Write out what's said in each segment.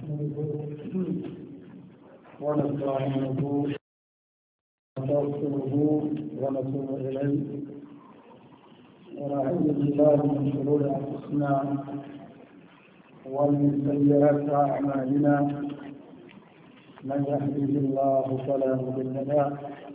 نحمده ونستعينه ونستغفره ونتوب إليه ونعوذ بالله من شرور أنفسنا ومن سيئات أعمالنا من يهده الله فلا مضل له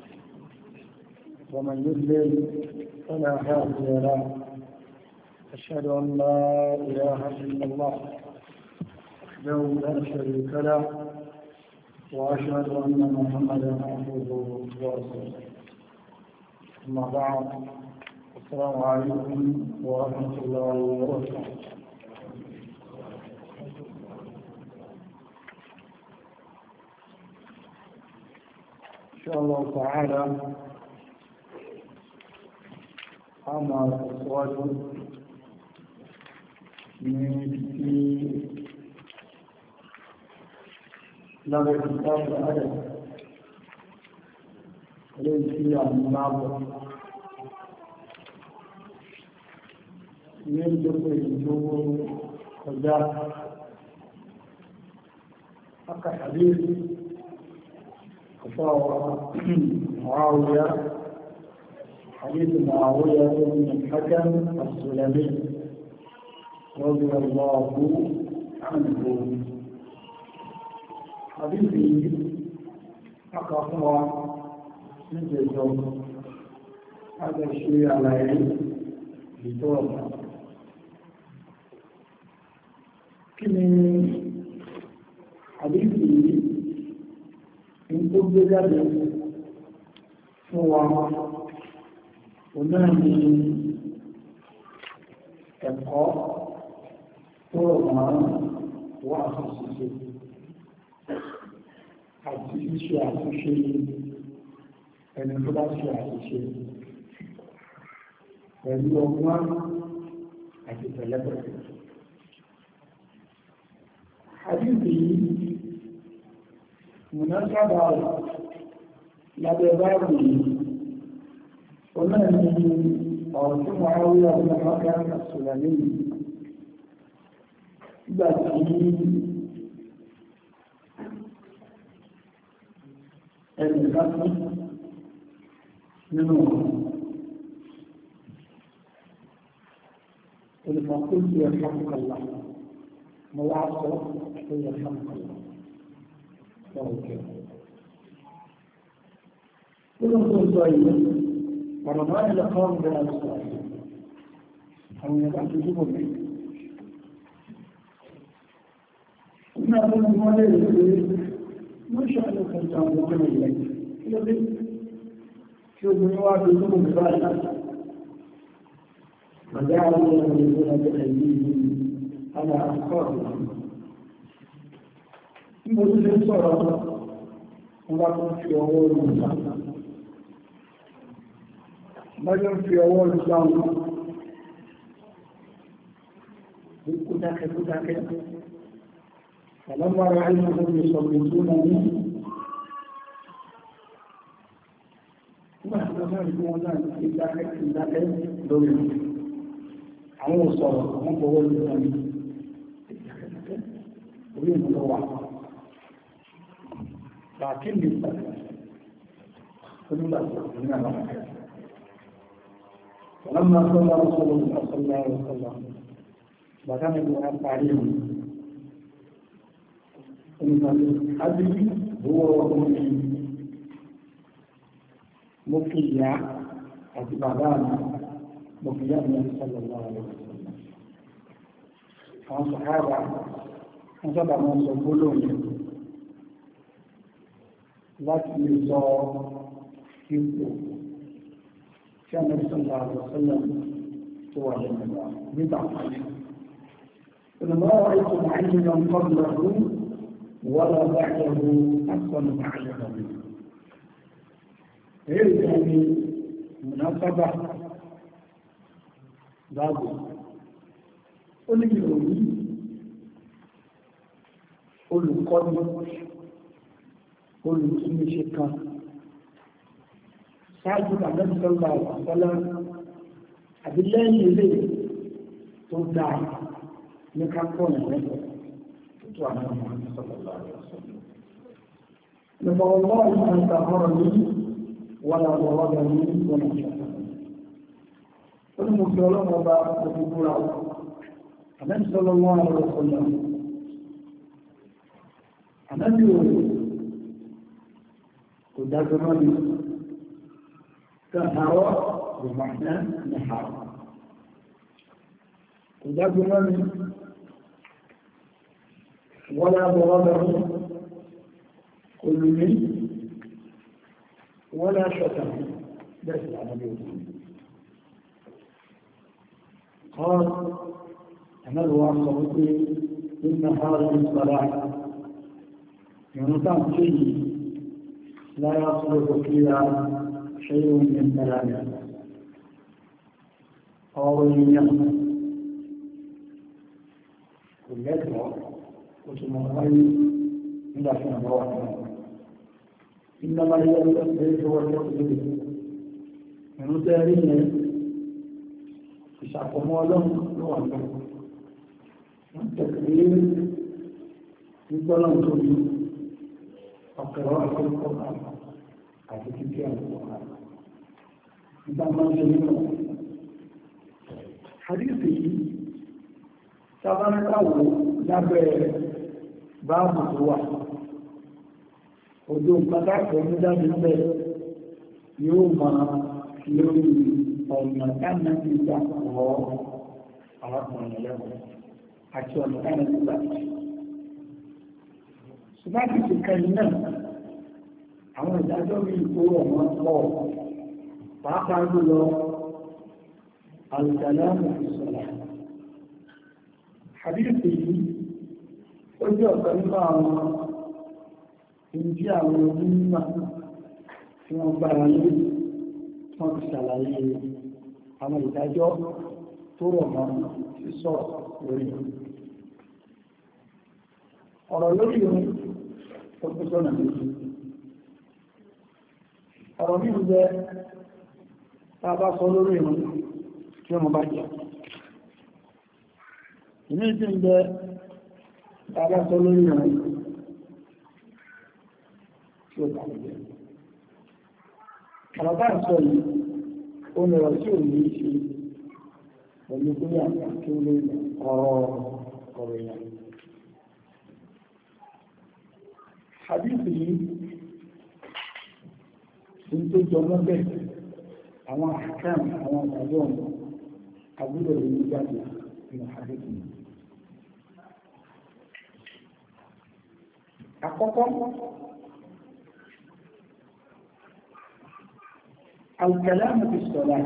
ومن يضلل فلا هادي له أشهد أن لا إله إلا الله وحده لا شريك له وأشهد أن محمدا عبده ورسوله أما بعد السلام عليكم ورحمة الله وبركاته إن شاء الله تعالى أما الأزواج من لغة الكتاب الأدب ليس فيها المناظر من جزء الجمهور وجاء حق حديث معاوية حديث معاوية بن الحكم السلمي رضي الله عنه حديثي أقرأ من جزء هذا الشيء عليه بطولة كمي حديثي إن قبل ذلك هو ونعني إبقاء طولة وأخصصي àti ṣíṣe àtúnṣe ẹni tó bá ṣe àtúnṣe pẹ̀lú ọgbọ́n àti pẹ̀lẹ́pẹ̀lẹ́. Àdíjì mùnásábà lábẹ́ báàbù onáàni ọ̀rọ̀ tí wọ́n á rí ọdún ọmọdé àṣùlẹ̀ lẹ́yìn nígbà tí ẹni ìgbàtí nínú olùfàkójú ẹ̀fàkàlá mọ́ wá sọ pé ẹ̀fàkàlá lọ́wọ́ kẹ́ nínú tó sọ yìí ọ̀rọ̀ máa ń lọ́kọ́ ń bẹ̀rẹ̀ sọ yìí àwọn ìyàbá tó dúró mi nígbà tó ń wọ́n lè rí ما شأنك أن تعمل إليك الذي شوف من واحد يقوم بذلك وجعلوا يضربون بأيديهم على أفكارهم يقول لي صراحة ولكن في أول مساعدة لكن في أول مساعدة كتاك فلما رأيتهم يصلونني ما ذلك ولا إلا دوري àwọn sọ̀rọ̀ wọ́n bọ̀wọ́ ní ọ̀nà orí ìmọ̀lọ́ wà láàkí lè pàdé onígbàtí ní àwọn akẹ́kẹ́ ọlọ́mọ sọ́lá ọ̀sọ̀lọ́ ọ̀sọ̀lá ọ̀sọ̀lá bàtà mẹ́rin wọn parí ìrìn àbí owó ọkùnrin mo fi ìyá àti bàbá mi mo fi yá mi sallallahu alaihi wasallam àwọn sàhábà wọ́n sábà máa sọ gbólóhùn láti lè sọ ipò tí a mẹ́rin sallallahu alaihi wasallam tó wà lẹ́nu nígbà pàdé ìrìnlọ́wọ́ àìsàn àìsàn قبله ولا بعده أحسن معلمة منه يعني مناسبة بابه قل يقولي قل قل قل كل شكا ساجد النبي صلى الله عليه وسلم عبد الله يلي تودع نكاكون وعلى محمد صلى الله عليه وسلم. لما والله ما سهرني ولا ضربني ولا شتمني. المسلمون وبارك في القرآن. النبي صلى الله عليه وسلم النبي قدامنا سهر بمعنى نحر. قدامنا ولا ضربني كل من ولا شتمني. بس على النبي قال أنا الواصل إن هذه الصلاة ينطق شيء لا يصلح فيها شيء من كلامه أو من يمنع واليدعو وتمغير إلى سنوات. إنما هي التسبيح والتقدير من تاريخ يشعفوا لهم لوحدهم التكبير يقولون تولي وقراءة القرآن هذه كتاب القرآن. إذا ما جميل حديثي طبعا الأول نبي باب الواحد ودون قطع ومدى بالبيت يوم ọ̀nà táwọn ti gbà wọ́ arákùnrin lẹ́wọ̀n àti ọ̀nà táwọn ti gbà. ṣùgbọ́n ti ṣe kẹyìn náà àwọn ìdájọ́ mi kó ọ̀nà pọ̀ pàápàá jùlọ alùsàlámù ìṣọ̀lá. àdíṣe yìí ó jẹ́ ọ̀kan nínú àwọn ìdí àwọn onímọ̀ tí wọ́n gbára lé wọ́n ti ṣàlàyé àwọn ìdájọ́ tó rọ̀ mọ́ sísọ lórí ọ̀rọ̀ lórí ohun tó kú sọ́nà méjì. ọ̀rọ̀ nínú jẹ́ tá bá sọ lórí ohun tí wọ́n bá jẹ́ ìní ìdí ń jẹ́ tá bá sọ lórí ohun tí ó bá jẹ́ ọ̀rọ̀ bá ń sọ yìí ó ní ọ̀rọ̀ tí ò ní ṣe pẹ̀lú pé àti olè ọ̀rọ̀ èèyàn. Hadithi yìí ní tó jọ mọ́bẹ̀ àwọn àkàm àwọn ìdájọ́ àbúrò ìlú jáde nínú hadithi yìí. Àkọ́kọ́ الكلام في الصلاة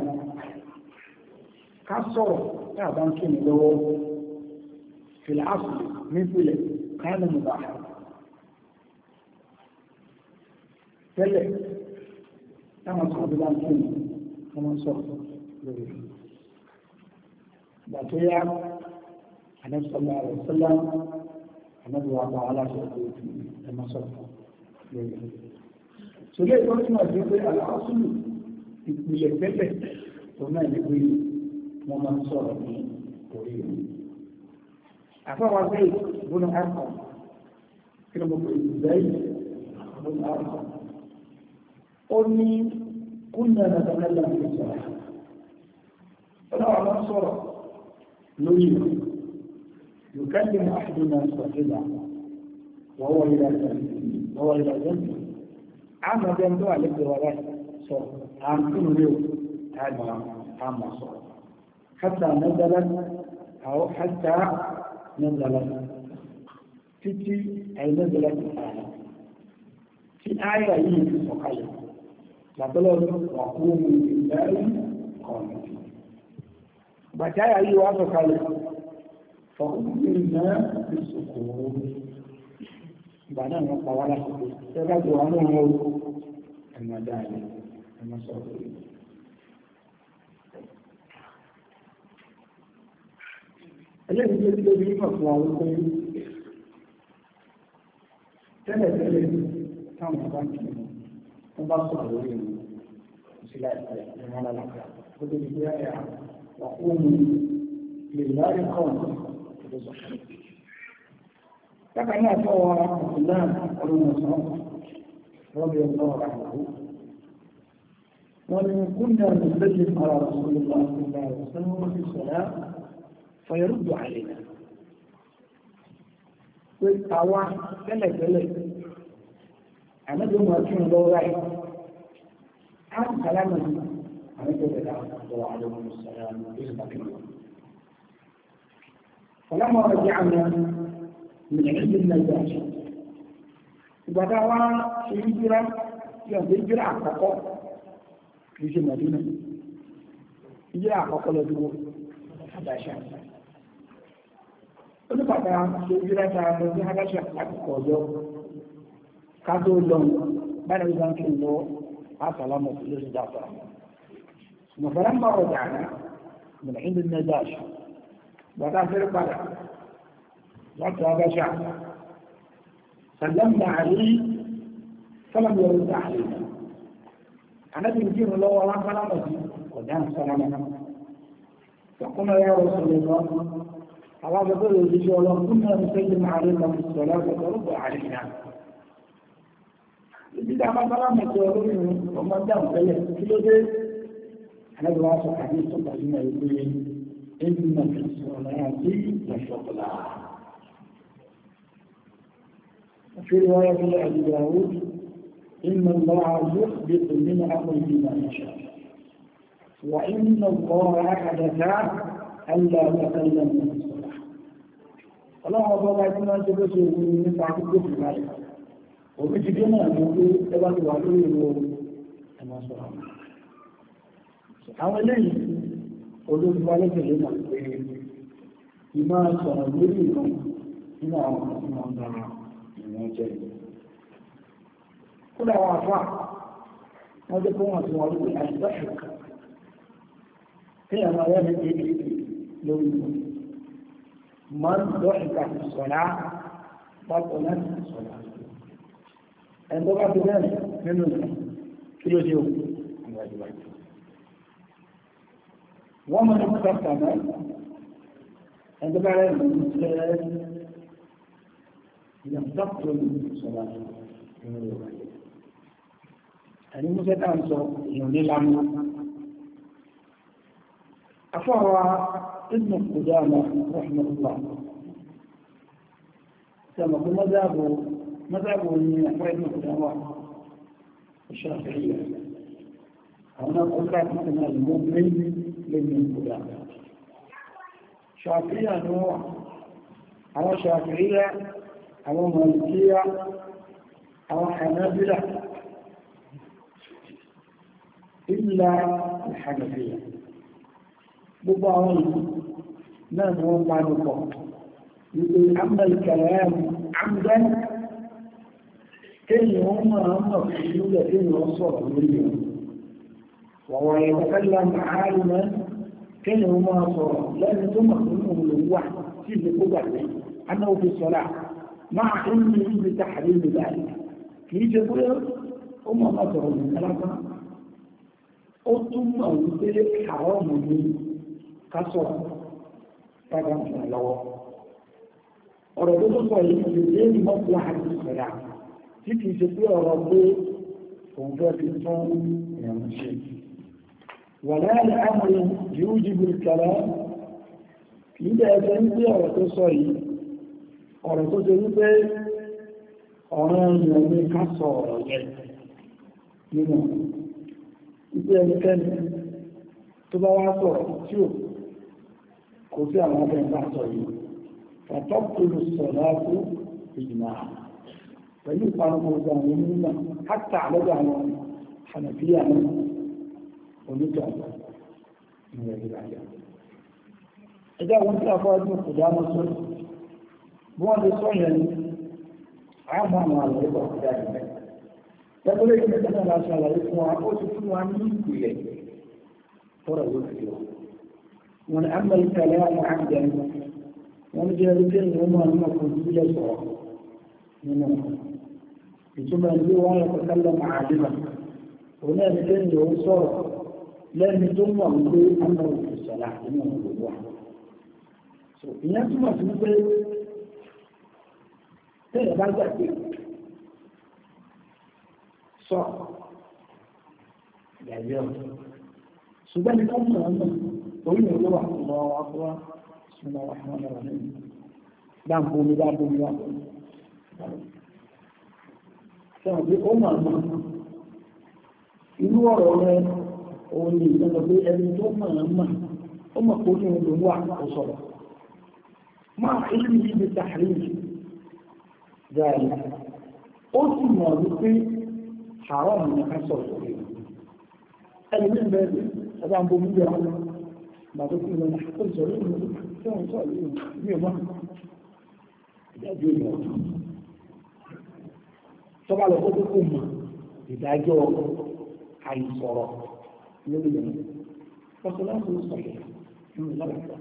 كسر تعبان كن لو في العصر مثل كان مباحا تلك كما تعبان كن كما صرف بطيع النبي صلى الله عليه وسلم النبي وعطى على شهده كما صرف سلية قلتنا في العصر ìpìlẹ̀ pẹ́pẹ̀ tó náà ní pé wọ́n máa ń sọ̀rọ̀ ní orí rẹ̀. àfọwọ́ bẹ́ẹ̀ gbóná àkọ́ kí ló gbogbo ìgbẹ́yìn gbóná àkọ́ ó ní kúnnà nàtàlẹ́lá ní sọ̀rọ̀ ọlọ́wọ́ máa ń sọ̀rọ̀ lórí rẹ̀ yóò kẹ́lẹ̀ ní àṣìdúnà sọ̀tẹ́lá wọ́wọ́ ilẹ̀ jẹ́ àmọ́ bẹ́ẹ̀ tó wà lẹ́gbẹ̀ẹ́ wa báyìí sọ̀rọ̀ àǹtún lè àmà sọ̀rọ̀ hátà nẹ́gbẹ̀lẹ́ àwọn hátà nẹ́gbẹ̀lẹ́ títí àìnẹ́gbẹ̀lẹ́ ti ààrẹ tí ààrẹ yìí ti sọ̀kalẹ̀ lábẹ́lẹ́ wà kú mú ìgbẹ̀rẹ̀ kọ̀ọ̀nà bàtí ààrẹ yìí wá sọ̀kalẹ̀ fọ̀kùnrin náà ti sọ̀kòrò ìgbà náà wọ́n pa wá lásìkò tẹ́lá jọ wọn náà wọ́n ẹ̀mọ̀ dáadé ẹ̀mọ̀ sọ̀rọ̀ eléyìí tó ti lórí nípa fún àwọn pé tẹ́lẹ̀tẹ́lẹ̀ táwọn bá kí wọ́n bá sọ̀rọ̀ lórí ìlú ìṣẹ́lẹ̀ ìrìn àlàkà ó tó di pé ẹ̀yà wà fún lè lárí kọ́ọ̀nù tó sọ̀rọ̀ لكن يأتوا عبد الله بن مسعود رضي الله عنه ومن كنا نسلم على رسول الله صلى الله عليه وسلم في الصلاة فيرد علينا والطواف كلا عمد ما كان له رأي عن كلامه عمد الله عليه السلام فلما رجعنا من عند النجاشي بدأوا في هجرة عقاقة في المدينة هجرة عقاقة لديه حباشا ولبعضها في هجرة في حباشا عقاقة كادوا لهم بعد ذلك الله السلام في الجزء فلما رجعنا من عند النجاشي بدأ في البلد وتابع سلمنا عليه فلم يرد علينا أنا بنجيب له ولا كلامه ودان سلامنا فقلنا يا رسول الله الله يقول الرجال الله كنا نسلم عليك في الصلاة فترد علينا إذا ما كلامك يقولون وما دام ذلك كله ده أنا بواصل حديث الله يقول إن في الصلاة لشغلا في رواية لأبي داود إن الله يخبط من أمره ما يشاء وإن الله حدث ألا تكلم في الصلاة الله أبدا يكون أنت بس من بعد كل ذلك وبتجينا يقول تبغى تعطيه أنا صلاة حوالي قلوب بالك لنا إما صلى إما أمام كل وعفاء هذا كون أسوأ الضحك هي ما يجب لو من ضحك في الصلاة بطلت الصلاة عندما تبان منه كيلو جيو ومن اقتسم عندما لم تقتل صلاة يعني متتانسوا يوني العمل أفرع ابن قدامة رحمه الله كما قل مذهبه من أفرع ابن قدامة الشافعية هنا قلت مثل المؤمن لابن قدامة شافعية نوع أو شافعية أو مالكية أو حنابلة إلا الحنفية بضعون ما هو معلومة يقول أما الكلام عمدا كي هم في الجودة والصوت منهم وهو يتكلم عالما كي هم صوت لأن ثم منهم الوحي في القدر أنه في الصلاة مع علمه بتحريم ذلك كيف يقول هم نظروا من ثلاثة ثم يقول حرام من كسر طبعا الله ورسول الله يقول مصلحة الصلاة كيف يقول ربي وفاة الصوم يمشي ولا لأمر يوجب الكلام إذا كنت ورسول ọ̀rọ̀ tó ṣe wípé ọ̀rọ̀ ènìyàn ní ká sọ ọ̀rọ̀ yẹ nínú ìpé ẹnikẹ́ni tó bá wá sọ̀rọ̀ tí ò kò sí àwọn ọmọ ẹ̀bá sọ yìí fàtọ́kùlù sọ̀rọ̀ fún ìgbìmọ̀ pẹ̀lú ìpanupọ̀ àwọn onímọ̀ hátà lọ́dọ̀ àwọn Hànàfíyà náà onítọ̀ ìrìn ìrìnàjò ẹjọ́ wọn tí a fọ́ ọdún kò dá mọ́ sọ́rọ̀ wọ́n lè sọ yẹn àmọ́ àwọn àlọ́ ìgbà ọ̀dá ìgbẹ́. Tẹ́gbọ́lé ìgbẹ́ tẹ́lẹ̀ láti àlàyé fún wa, ó ti fún wa ní ìpìlẹ̀ tọ́rọ̀ yóò fi lọ. Wọ́n ni àmọ́ ìkàlẹ̀ àwọn àgbẹ̀ wọ́n jẹ́ ẹgbẹ́ ìwọ̀n máa ní ọkọ̀ ìbílẹ̀ sọ̀rọ̀ nínú ìtumọ̀ ìlú wọn yẹ kọ́kálẹ̀ màálìmà. Òun náà ní lẹ́yìn ìwọ̀n sọ̀rọ̀ lẹ́ni tó mọ̀ wípé àmọ́ ìsọ̀lá nínú ìlú wa. Ìyẹn túmọ̀ sí wípé tẹ́lẹ̀ bá gbàgbé sọ ìyàwó ṣùgbọ́n ní kọ́mù náà náà orí mi ló wà lọ́wọ́ akọ́wá súnmọ́ wà fún ọmọ rẹ̀ dáàbòmí wà sẹ́wọ̀n pé ó máa mọ̀ inú ọ̀rọ̀ rẹ̀ òun ni ìgbẹ́lọ pé ẹni tó máa mọ̀ ó mọ̀ kó ní olùn wà ó sọ̀rọ̀ máa ilé ibi tààrí dáadáa ó sì mọ̀ wípé àwọn ọmọ ká sọ̀rọ̀ rẹ̀ ẹni ní ìbẹ̀rẹ̀ ẹgbà ń bomi jẹ́ ọmọ bàbá tó lọ ó sọ̀rọ̀ ìlú tí wọ́n sọ̀rọ̀ ìlú ní ọmọ ìdájọ́ ìlú ọ̀tún tọ́ba lọ kó kó mọ̀ ìdájọ́ àìsọ̀rọ̀ lórí ẹ̀mí ọ̀sọ̀ láti sọ̀rọ̀ nínú ìlànà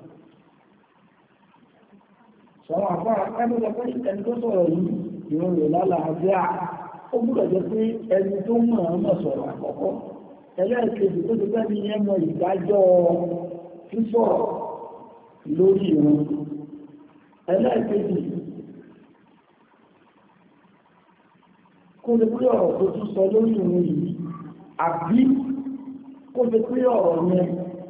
sọ̀rọ̀ àbá ẹgbẹ́ pé ẹni tó sọ̀rọ̀ yìí ìrìn rẹ̀ lálàáfíà ó gbọ́dọ̀ jẹ́ pé ẹni tó mọ̀ ọ́n mọ̀ sọ̀rọ̀ àkọ́kọ́ ẹlẹ́ẹ̀kejì tó ti fẹ́ ní ẹmọ ìdájọ́ sísọ̀rọ̀ lórí ìrìn ẹlẹ́ẹ̀kejì kó lè pé ọ̀rọ̀ tó tún sọ lórí ìrìn yìí àbí kó lè pé ọ̀rọ̀ yẹn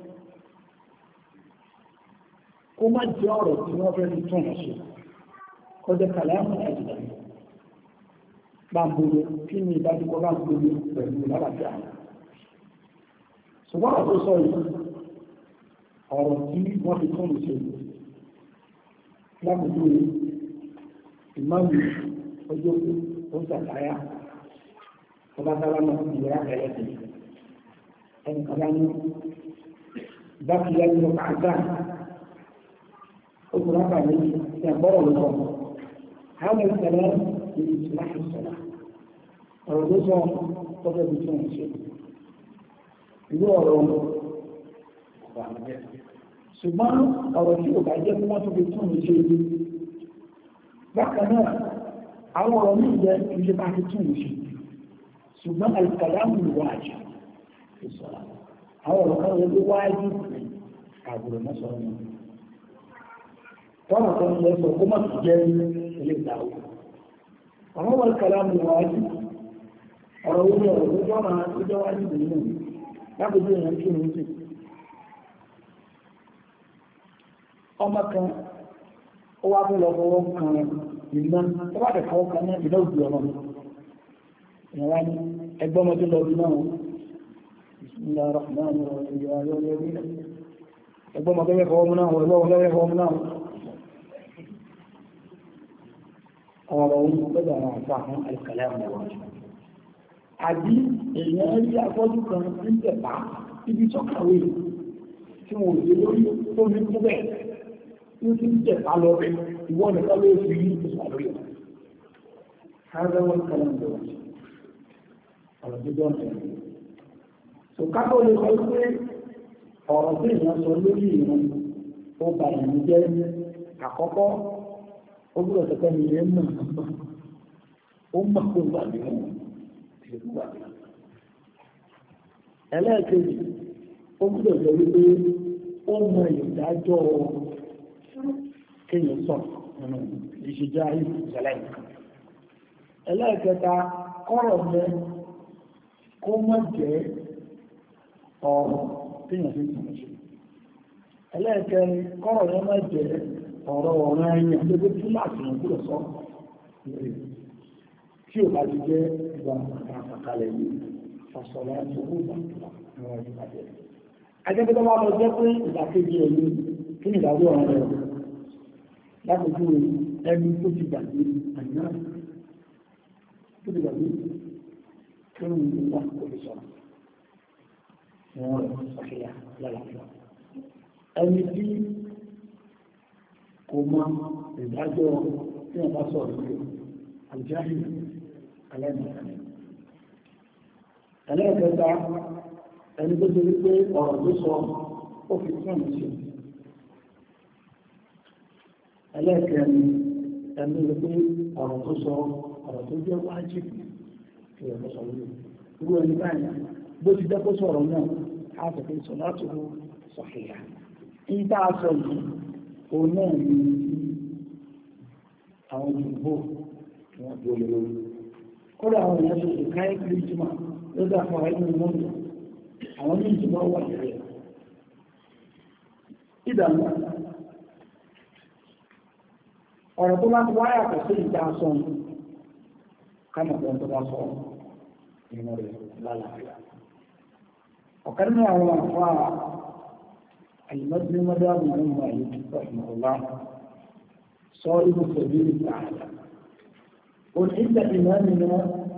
kó má jẹ́ ọ̀rọ̀ tí wọ́n fẹ́ fi tún ṣe kọjá kàlámù àjìdá bá ń gbogbo kí ni ìdájúkọ bá ń gbogbo pẹ̀lú lálàáfíà ṣùgbọ́n ọ̀rọ̀ tó sọ yìí ọ̀rọ̀ tí wọ́n fi tún ṣe lábùkú ìmáàmù ọjọ́ tó ń sàkáyà ọba sálámà ìlera ẹlẹ́sìn ẹni kàbá ní bákìlá nínú kàgbà oṣù rábà ní ìyàgbọ́rọ̀ lọ́kọ̀ àwọn ìṣẹ̀lẹ̀ ní ìṣẹ̀lẹ̀ ìṣẹ̀lẹ̀ ọ̀rọ̀ tó sọ tọ́jọ́ bí tún ṣe ìlú ọ̀rọ̀ ṣùgbọ́n ọ̀rọ̀ tí ò bá jẹ́ fún wọ́n tó fi tún ṣe bákan náà àwọn ọ̀rọ̀ ní ìjẹ́ ilé bá fi tún ṣe ṣùgbọ́n alìkàlámù ìwájú ìṣọ́lá àwọn ọ̀rọ̀ kan lè wájú àbúrò mọ́sọ̀rọ̀ náà tọ́nà tó ń lọ sọ kó má fi jẹ́ ilé ìdáwó àwọn alìkàlámù ìwájú ọ̀rọ̀ orí ọ̀rọ̀ tó jọ́nà tó jẹ́ wájú nínú lábójú èèyàn kí ní sí ọmọ kan ó wá fún lọ fọwọ́ kan ìná tó bá dẹ̀ fọwọ́ kan náà ìná òbí ọmọ ìyàwó ní ẹgbọ́n ọmọ tó lọ bí náà bismillah rahman rahim ẹgbọ́n ọmọ tó fẹ́ fọwọ́ mú náà wọ́n lọ́wọ́ lọ́wọ́ fọwọ́ mú náà ọ̀rọ̀ ohun lọ́dọ̀ àwọn àfà àwọn alìkàlẹ̀ àwọn ọ̀rọ̀ àbí èèyàn rí afọ́jú kan ní tẹ̀pá ibi tọ́kàwé tí wọ́n ò lórí tó ní kú bẹ́ẹ̀ tí ó ti ń tẹ̀pá lọ rẹ̀ ìwọ́n nìkan ló fi yí ìsàlórí wọn kàlẹ̀ ń bẹ̀rẹ̀ ọ̀rọ̀ jíjọ́ ọ̀rẹ́ so kákó lè sọ pé ọ̀rọ̀ tí èèyàn sọ lórí ìrìn ó ba ìlú jẹ́ àkọ́kọ́ ó gbọ́dọ̀ sọ pé ní ilé mọ̀ ó mọ̀ pé wà ní wọn ẹlẹ́ẹ̀kejì ó gbọ́dọ̀ sọ wípé ó mọ ìdájọ́ kéèyàn sọ nínú ìṣèjá ìṣẹ̀lẹ̀ ẹlẹ́ẹ̀kẹta kọ́rọ̀ mẹ́ kó má jẹ́ ọ̀rọ̀ kéèyàn fi tún ṣe ẹlẹ́ẹ̀kẹrin kọ́rọ̀ mẹ́ má jẹ́ ọ̀rọ̀ ọ̀rọ̀ ẹ̀yìn àgbẹ̀gbẹ̀ tí láti rìn kúrò sọ tí ò bá ti jẹ́ ìgbà àkàkalẹ̀ yìí fàṣọlá tó kú ìgbà àwọn ìpàdé ajẹ́gbẹ́ tó bá lọ jẹ́ pé ìdàkejì ẹ̀yìn kí ni ìdájọ́ ọ̀rọ̀ rẹ̀ láti jú ẹni tó ti gbàgbé àyíká tó ti gbàgbé kí ni ìgbà kò lè sọ̀rọ̀ wọn rẹ̀ sàkíyà lálàáfíà ẹni tí kò mọ ìdájọ́ tí wọ́n bá sọ̀rọ̀ lórí àjáhì alẹ́mọ̀ọ́lẹ́ ẹlẹ́ẹ̀kẹta ẹni tó ti rí pé ọ̀rọ̀ tó sọ ó fi fún ìṣe ẹlẹ́ẹ̀kẹrin ẹni rí pé ọ̀rọ̀ tó sọ ọ̀rọ̀ tó jẹ́ wájìbì tí ọ̀rọ̀ sọ lórí irú ẹni báyìí bó ti jẹ́ kó sọ̀rọ̀ náà á sọ pé sọ láti rú sọ̀hìyà ń tá a sọ yìí òun náà ní àwọn òyìnbó wọ́n tó lè lórí kódà àwọn èèyàn ṣe ṣe káyé kiri ìjìmọ̀ lọ́dọ̀ àfọwọ́ ẹni mọ́tò àwọn ní ìjìmọ̀ wà nílẹ̀ ìdàmú ọ̀rọ̀ tó bá ti wáyà kò sí ìjà sọ́n kánà tó bá sọ ìmọ̀ rẹ̀ lálàáfíà ọ̀kan nínú àwọn àfáà المسلم مدام هم رحمه الله صائب سبيل التعالى قل عند إمامنا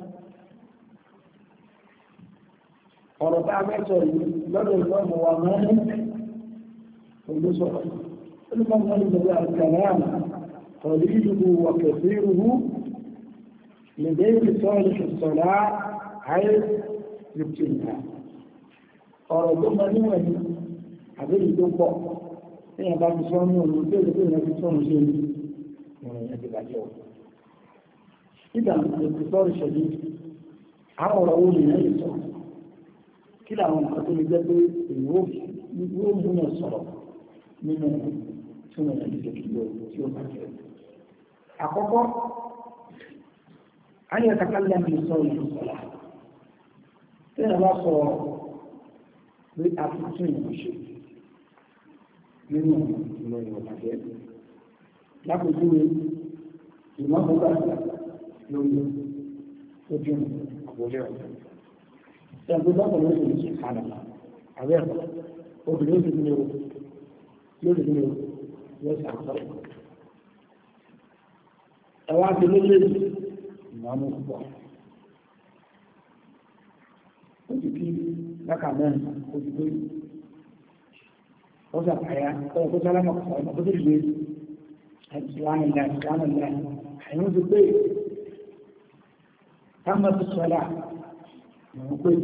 ورفع بأسه بدل الفهم ومالك والبصر الإمام مالك بدأ الكلام قليله وكثيره لغير صالح الصلاة حيث يبتلها وربما نوعي àbẹ́lì tó pọ̀ tíyàn bá fi sọ́nù òun tó lè pé ìrìnàjò sọ́nù ṣe ní ìrìn àti ìbàjẹ́ ọ̀. ìgbà ètò sọ́rọ̀ ìṣẹ̀lẹ̀ àwọn ọ̀rọ̀ owó nìyàn lè sọ kí làwọn nǹkan tó lè jẹ́ pé èyí ó múyàn sọ̀rọ̀ nínú tí wọ́n yàn lè kí tí ó bàjẹ́. àkọ́kọ́ ayé takálẹ̀ mi sọ̀rọ̀ ìṣọ̀lá tíyàn bá sọ pé a fi tún ìṣe nínú ìlú ìwọ̀nàjẹ́ lápòjúwé ìmọ̀gbọ́gbà lórí ojú àwọlé ọ̀dọ́ ẹgbẹ́ lọ́pọ̀lọ́ ìlú ìṣẹ́ kánàlá àwẹ́ ẹ̀kọ́ obìnrin òjò ní o lórí ní o yóò sàkọ́ ẹwà ti lórí ìmọ̀mú púpọ̀ ó ti kí láka mẹ́rin ó ti gbé ó sàkàyà ọ̀rọ̀ tó sálámà ọ̀rọ̀ tó ti gbé ìsìlámìlá ẹ̀yìn ti pé kámọ́ ti sọ́lá ìwọ̀n pé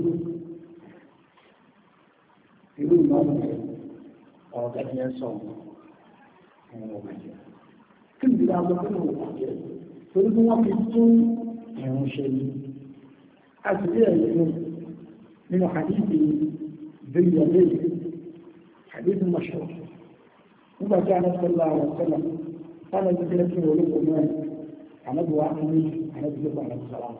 irú ìmọ̀mù ọ̀rọ̀ tẹ́tí ẹ̀ sọ ọ̀rọ̀ ọ̀gbẹ̀jẹ̀ kí ni ìdílé àwọn ọmọ ọ̀gbẹ̀jẹ̀ torí bí wọ́n fi tún ẹ̀rùn ṣe ní àti bí ẹ̀yìn من حديث ذي اليدين حديث مشهور وما كان صلى الله عليه وسلم قال ذكرت ولد أمان أنا بواحد أنا بجيب على الصلاة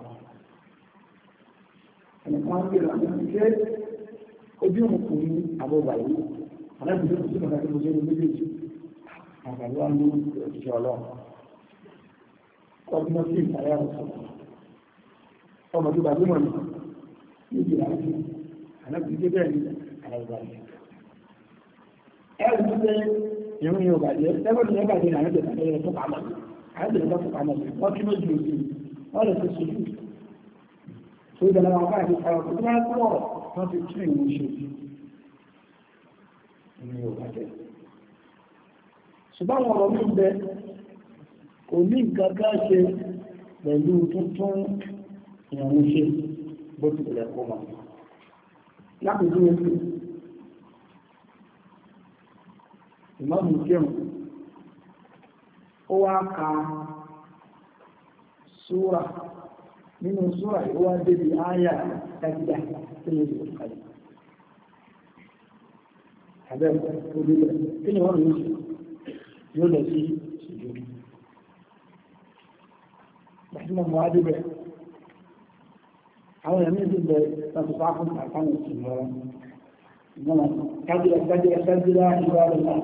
أنا قام بالعمل الكيد أجيب كوني أبو بايو أنا بجيب سنة المزيد بجيب هذا الله إن شاء الله قد نسيت يا رسول الله وما جب أبو níbi àti alábìíjẹ́ bẹ́ẹ̀ ní àìbàjẹ́. ẹ̀rù tó tẹ́ ìrún yóò bàjẹ́ lẹ́gbẹ̀ẹ́ tó bàjẹ́ ní àrẹ́bẹ̀ tàbí ẹ̀rẹ́ tó pàmọ́ àrẹ́bẹ̀ tó pàmọ́ sí wọ́n kí lójú òsì wọ́n lè fi sojú tó ìdàlá wọn káàkiri àwọn tó máa pọ̀ wọ́n ti tún ìwọ̀n ṣe ìrún yóò bàjẹ́. ṣùgbọ́n àwọn ọ̀rọ̀ mi bẹ kò ní nǹkan ká ṣe pẹ̀lú tuntun ìrún ṣe bó ti lẹ̀ kó mọ̀. Lápòjú ẹgbẹ́ ìmọ̀mù jẹun ó wá ka súra nínú súra ó wá débi áyà dájúdá tí ó sì kàlẹ̀. Àbẹ́ òbílẹ̀ kí ni wọ́n rí yóò lọ sí ìjọba. Gbàtímọ̀ mọ́ adébẹ̀ àwọn ẹ̀mí ti bẹ̀ láti bá fún àkánù sí lọ́wọ́ ìgbọ́nà kájíra ìgbà rẹ̀ náà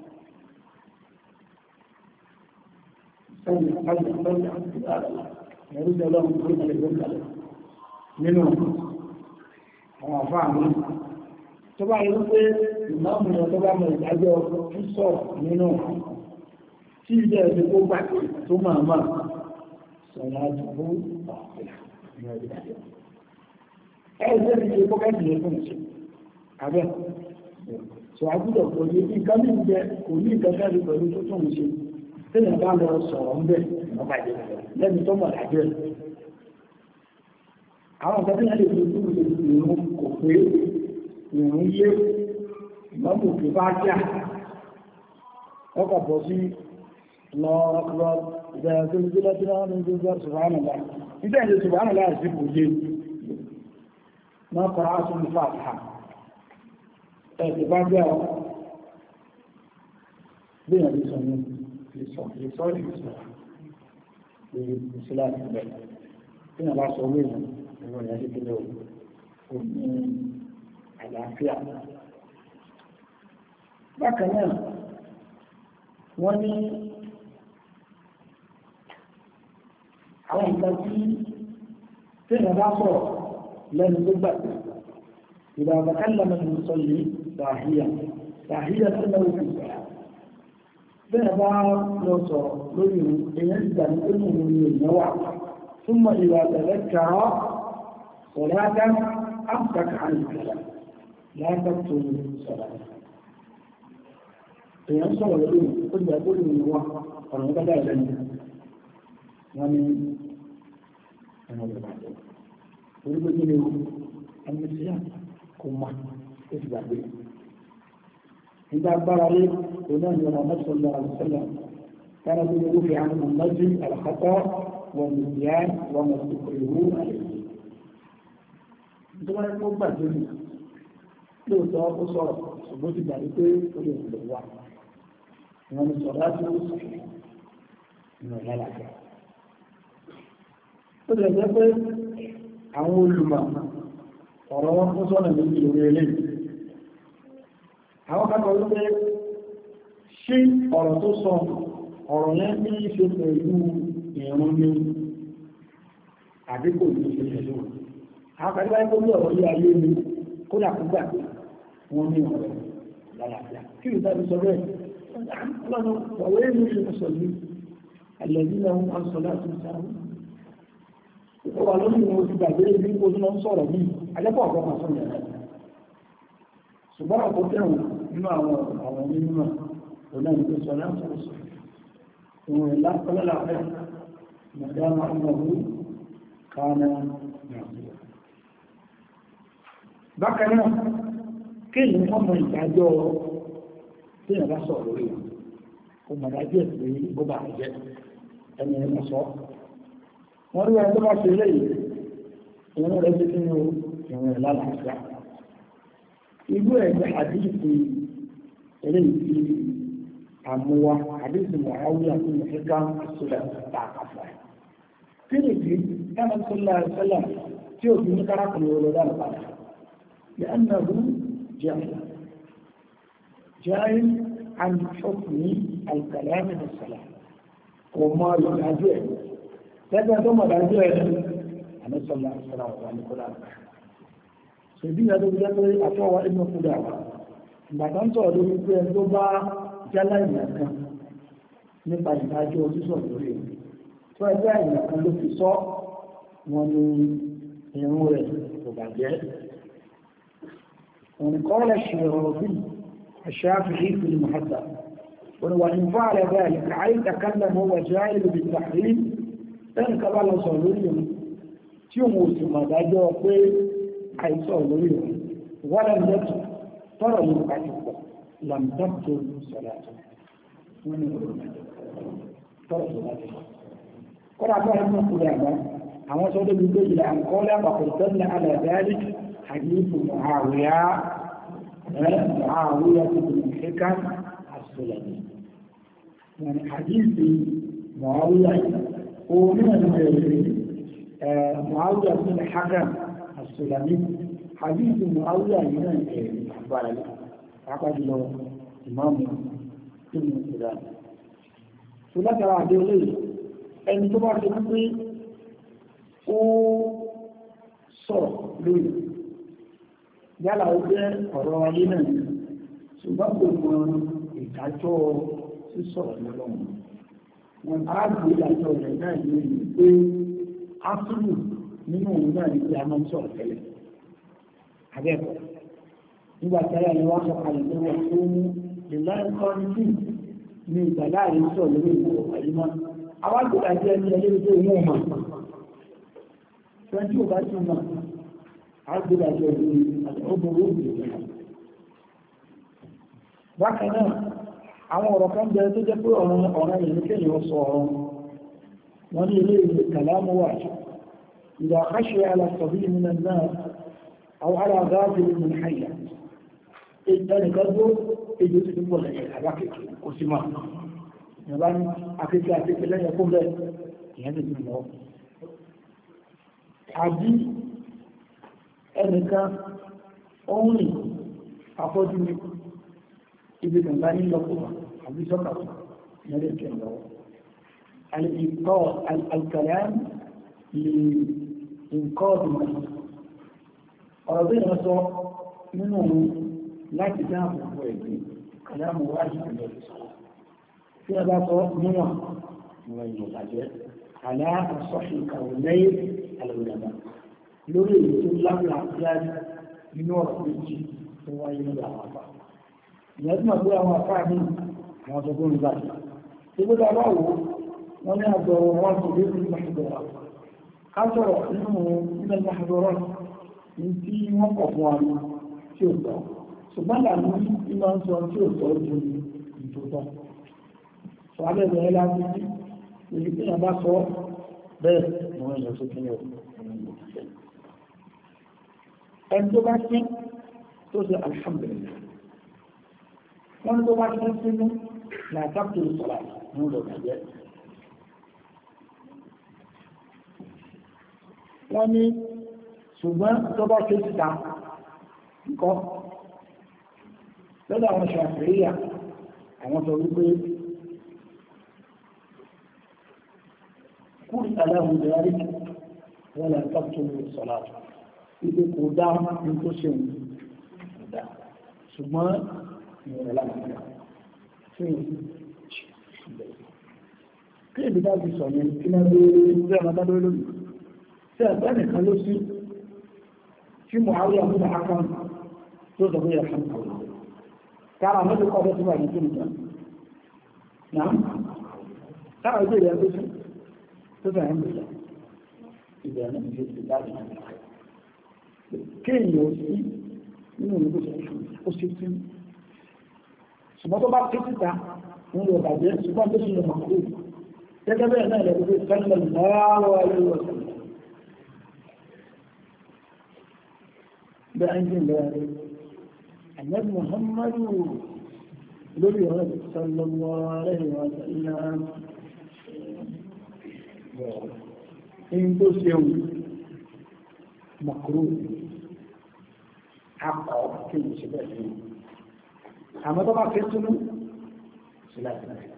sẹ́yìn kájíra ìgbà rẹ̀ ẹ̀rú jẹ́ lọ́wọ́ tó kàlẹ̀ gbọ́kàlẹ̀ nínú àwọn àfáà mi tó bá yẹ pé ìmọ̀mù yẹn tó bá mọ̀ ìdájọ́ ń sọ nínú tí ìjẹ́ ẹ̀sẹ̀ kó gbà tó máa máa sọ̀rọ̀ àjùbú ẹgbẹ́ ti ṣe kọ́kẹ́ ìyẹn fún ìṣẹ́ àbẹ́ sọ àgbúdọ̀ pọ̀ ní nǹkan ní ìjẹ kò ní ìkẹ́kẹ́ rí pẹ̀lú tó tún ṣe tẹ́yìn bá lọ sọ̀rọ̀ ń bẹ̀ ọbàjẹ́ lẹ́ni tó mọ̀ lájẹ́ àwọn ọ̀gá tí wọ́n lè fi kúrò lè fi ìrún kò pé ìrún yé ìmọ̀mù kì bá jà ọkọ̀ bọ̀ sí lọ́ọ̀lọ́ ìbẹ̀rẹ̀ tó ń gbé lọ́tí náà ní gbogbo ṣùgbọ́n nígbà ìlú ṣùgbọ́n láàrín kò yé ما قرأت الفاتحة اتفاق بين الإسلامين لصالح الإسلام ìṣẹ́lá ìpínlẹ̀ tí wọ́n bá sọ owó ìrìn ìrìn àti ìpínlẹ̀ ò ní àlàáfíà. Bákan náà wọ́n ní àwọn nǹkan tí wọ́n bá sọ̀rọ̀ lẹ́nu tó gbà ìgbà àbàkálà mẹ́rin sọ́lé sàáhíyà tó náwó fi sọ̀rọ̀ bẹ́ẹ̀ bá lọ sọ̀rọ̀ lórí èèyàn ìgbà ní pẹ́lú orí èèyàn wà fún mọ̀ ìwà tẹ̀lẹ́ kàrọ́ sọ̀rọ̀ أمسك عن الكلام لا تقتل صلاة فينصر الأولى قل يقول من الله قالوا بدأ لنا ومن أنا بعده يقول لي أن الصيام كما تتبع به إذا أخبر عليه هناك محمد صلى الله عليه وسلم كان يقول عن المسجد الخطأ والنسيان وما تكرهون عليه tó wáyé kó gbàgbé mi lóòótọ́ ó sọ̀rọ̀ ṣùgbọ́n ti gbàgbé pé ó lè lè wà wọn ni sọ̀rọ̀ láti ó sì ìrìn lálàáfíà. ó lè jẹ́ pé àwọn olùmọ̀ ọ̀rọ̀ wọn fún sọ́nà méjì lórí eléyìí. àwọn kan sọ wípé ṣé ọ̀rọ̀ tó sọ ọ̀rọ̀ yẹn ní í ṣe pẹ̀lú ìrún ní àdínkù ní ṣe pẹ̀lú àwọn kan báyìí tó ní ọ̀rọ̀ yí ayé ni kó dà kó gbà wọn ní ọ̀rọ̀ lálàáfíà kí ló dábí sọ bẹ́ẹ̀ lọ́nà ọ̀wọ́ èmi ṣe sọ yìí àlẹ́bí náà ń sọ láti sáré ó wà lórí ìwọ̀n oṣù gbàgbé ibi ó tún lọ ń sọ̀rọ̀ yìí ajẹ́pọ̀ ọ̀gọ́ kan sọ yẹn ṣùgbọ́n àpò tẹ̀wọ̀n nínú àwọn onímọ̀ òun náà ní pé sọ láti sọ ìwọ̀n ìlà kọ́lọ́láfẹ́ mọ̀dá bákan náà kéèyàn ọmọ ìdájọ́ tí èèyàn bá sọ̀rọ̀ lórí ọmọ ìdájọ́ ìpè gbọ́bà jẹ́ ẹni ẹ̀mọ́ sọ wọ́n rí ẹni tó bá ṣe lẹ́yìn ìrún rẹ̀ ti nínú ìrún ẹ̀ lálàáfíà irú ẹ̀gbẹ́ àdíìsì eléyìí tí àmúwa àdíìsì mọ̀háwí àti mọ̀fẹ́ká àṣọlẹ̀ tààkàfà kí nìdí ẹ̀mọ́ sọ́lá ẹ̀sẹ́lẹ̀ tí ò fi ní kárákùnrin olódà padà لأنه جاهل عن حكم الكلام بالصلاة وما يجاجه لكن ثم يجاجه أنا صلى الله عليه وسلم وعلى القرآن سيدي هذا الجاجه أطوى ابن قدامة ما كان صعود يقول أن تبا جلا ìyàkan nípa ìdájọ́ ojúṣọ̀ lórí tó ẹgbẹ́ ìyàkan ló fi sọ wọn ni ìrún rẹ̀ kò bàjẹ́. وقال الشيرازي الشافعي في المحدث وإن فعل ذلك عين تكلم هو جاهل بالتحريم ذلك قال صلوريهم تيوم ثم دجوا في أي صلوريهم ولم يكن ترى يبقى لم تبطل صلاته ترى صلاته قال عبد الله بن قدامة أما صلى الله عليه قال فقد دل على ذلك حديث معاوية بن الحكم السلمي يعني حديث معاوية ومن معاوية بن الحكم السلمي حديث معاوية من الأخبار عقد له إمام ابن السلام فلذا عدولي أن تبعث بطي صرف لوي yálà ó jẹ́ ọ̀rọ̀ ayé náà ṣùgbọ́n kò mọ ìdájọ́ sísọ̀rọ̀ lọ́wọ́ wọn á gbé ìdájọ́ rẹ̀ náà ní ìlú pé áfíríkù nínú òun náà ní pé a máa ń sọ̀rọ̀ tẹ́lẹ̀ abẹ́ẹ̀kọ́ nígbà tí ayé wá sọ kalẹ̀ tó wọ́n tó mú ìlànà kọ́ńtì ní ìgbà láàrin sọ̀rọ̀ lórí ìwọ̀ àyímọ́ àwọn àgbẹ̀dájọ́ ẹni ẹlẹ́rìí tó wọ́n mọ̀ twenty over two months àgbédájọ́ ìlú ọgbọ̀rọ̀ òbìnrin. Bákan náà, àwọn ọ̀rọ̀ kan bẹ̀rẹ̀ tó jẹ́ pé ọ̀rọ̀ ìlú kéèyàn ó sọ ọ̀rọ̀ wọn ní ilé ìlú kàlámù wà ìdá àṣẹ alàsọ̀bí nínú náà àwọn aláàgáàbì nínú àyà. Ẹnìkan tó èdè ti púpọ̀ lẹ́yìn àbákẹ́kẹ́ kò sí máa. Ìyàbá ní akéèké lẹ́yìn fún bẹ́ẹ̀ ìyẹn lè fi lọ. Àbí ẹnìkan ó ń rìn afọ́jú ní ibi kànga ní lọ́kùnrin àbí sọ́kà ìyẹn lè fi lọ. الكلام لإنقاذ النفس ọ̀rọ̀ bí wọ́n sọ nínú láti dáàbò bò ẹ̀gbẹ́ kàlámù wáyé ìpínlẹ̀ ìsọ̀rọ̀ tí a bá sọ níwọ̀n ìwọ̀n ìrọ̀lájẹ́ aláàsọ́ṣì kàwọ̀lẹ́yẹ alẹ́wọ̀dàbà lórí èyí tó lábìlà jáde nínú ọ̀rọ̀ méjì tó wáyé ní àwọn àpá ìyẹn tí wọ́n gbé àwọn àpá ní àwọn tó gbóhùn báyìí tí gbọ́dọ̀ bá wò wọ́n ní àjọ wọn tó lé ní ìmọ̀ṣẹ̀dọ̀rọ̀ ká sọ̀rọ̀ nínú ilẹ̀ ìmọ̀ṣẹ̀dọ̀rọ̀ ní tí wọ́n kọ̀ fún wa tí ó tọ́ ṣùgbọ́n lànà ní máa ń sọ tí ó tọ́ ju ìtòtọ́ sọ alẹ́ rẹ̀ láti ní èyí tí a bá sọ bẹ́ẹ̀ wọ́n èèyàn tó kílẹ̀ ẹni tó bá sí tó ṣe alhamdulillah wọ́n tó bá sí sínú làtàkì ìsọ̀lá ní olùgbàjẹ́ wọ́n ní ṣùgbọ́n tó bá ṣe síta nǹkan lọ́dọ̀ àwọn ṣàfihíyà àwọn sọ wípé kúrò aláhùn ìdarí wọ́n lè tọ́tù sọ̀lá wípé kò dá ní tó ṣe ń dá ṣùgbọ́n ìrìn láàrín fún kí èdè bá ti sọ yẹn kí náà lórí ẹgbẹ́ ọmọdé lórí tí ẹgbẹ́ nìkan ló sí tí Muawiya àbúrò akọ́ tó sọ pé ẹ̀fọn kọ̀ọ̀lọ́ kára mẹ́lú kọ́ bẹ́ẹ̀ tó wà ní kí nìkan náà kára ojú ìrẹ́ tó sún tó sọ ẹ̀mí ìlẹ̀ ìbẹ̀rẹ̀ náà ti fi láti kéèyàn ó sí nínú ìlú ó sí sí ṣùgbọ́n tó bá ké síta ń lọ bàjẹ́ ṣùgbọ́n tó sì lọ mọ̀ kúrò gẹ́gẹ́ bẹ́ẹ̀ náà lẹ́gbẹ̀ẹ́ pé sẹ́lẹ̀ lọ́wọ́ ayé wọ̀sán bẹ́ẹ̀ ń jìn lẹ́rẹ̀ àyẹ́bù Muhammadu lórí ọ̀rẹ́ sallallahu alaihi wa sallam in tó ṣeun makruh akọ̀ kí ní ṣe bẹ́ẹ̀ ní àmọ́ tó bá fẹ́ túnú sílẹ̀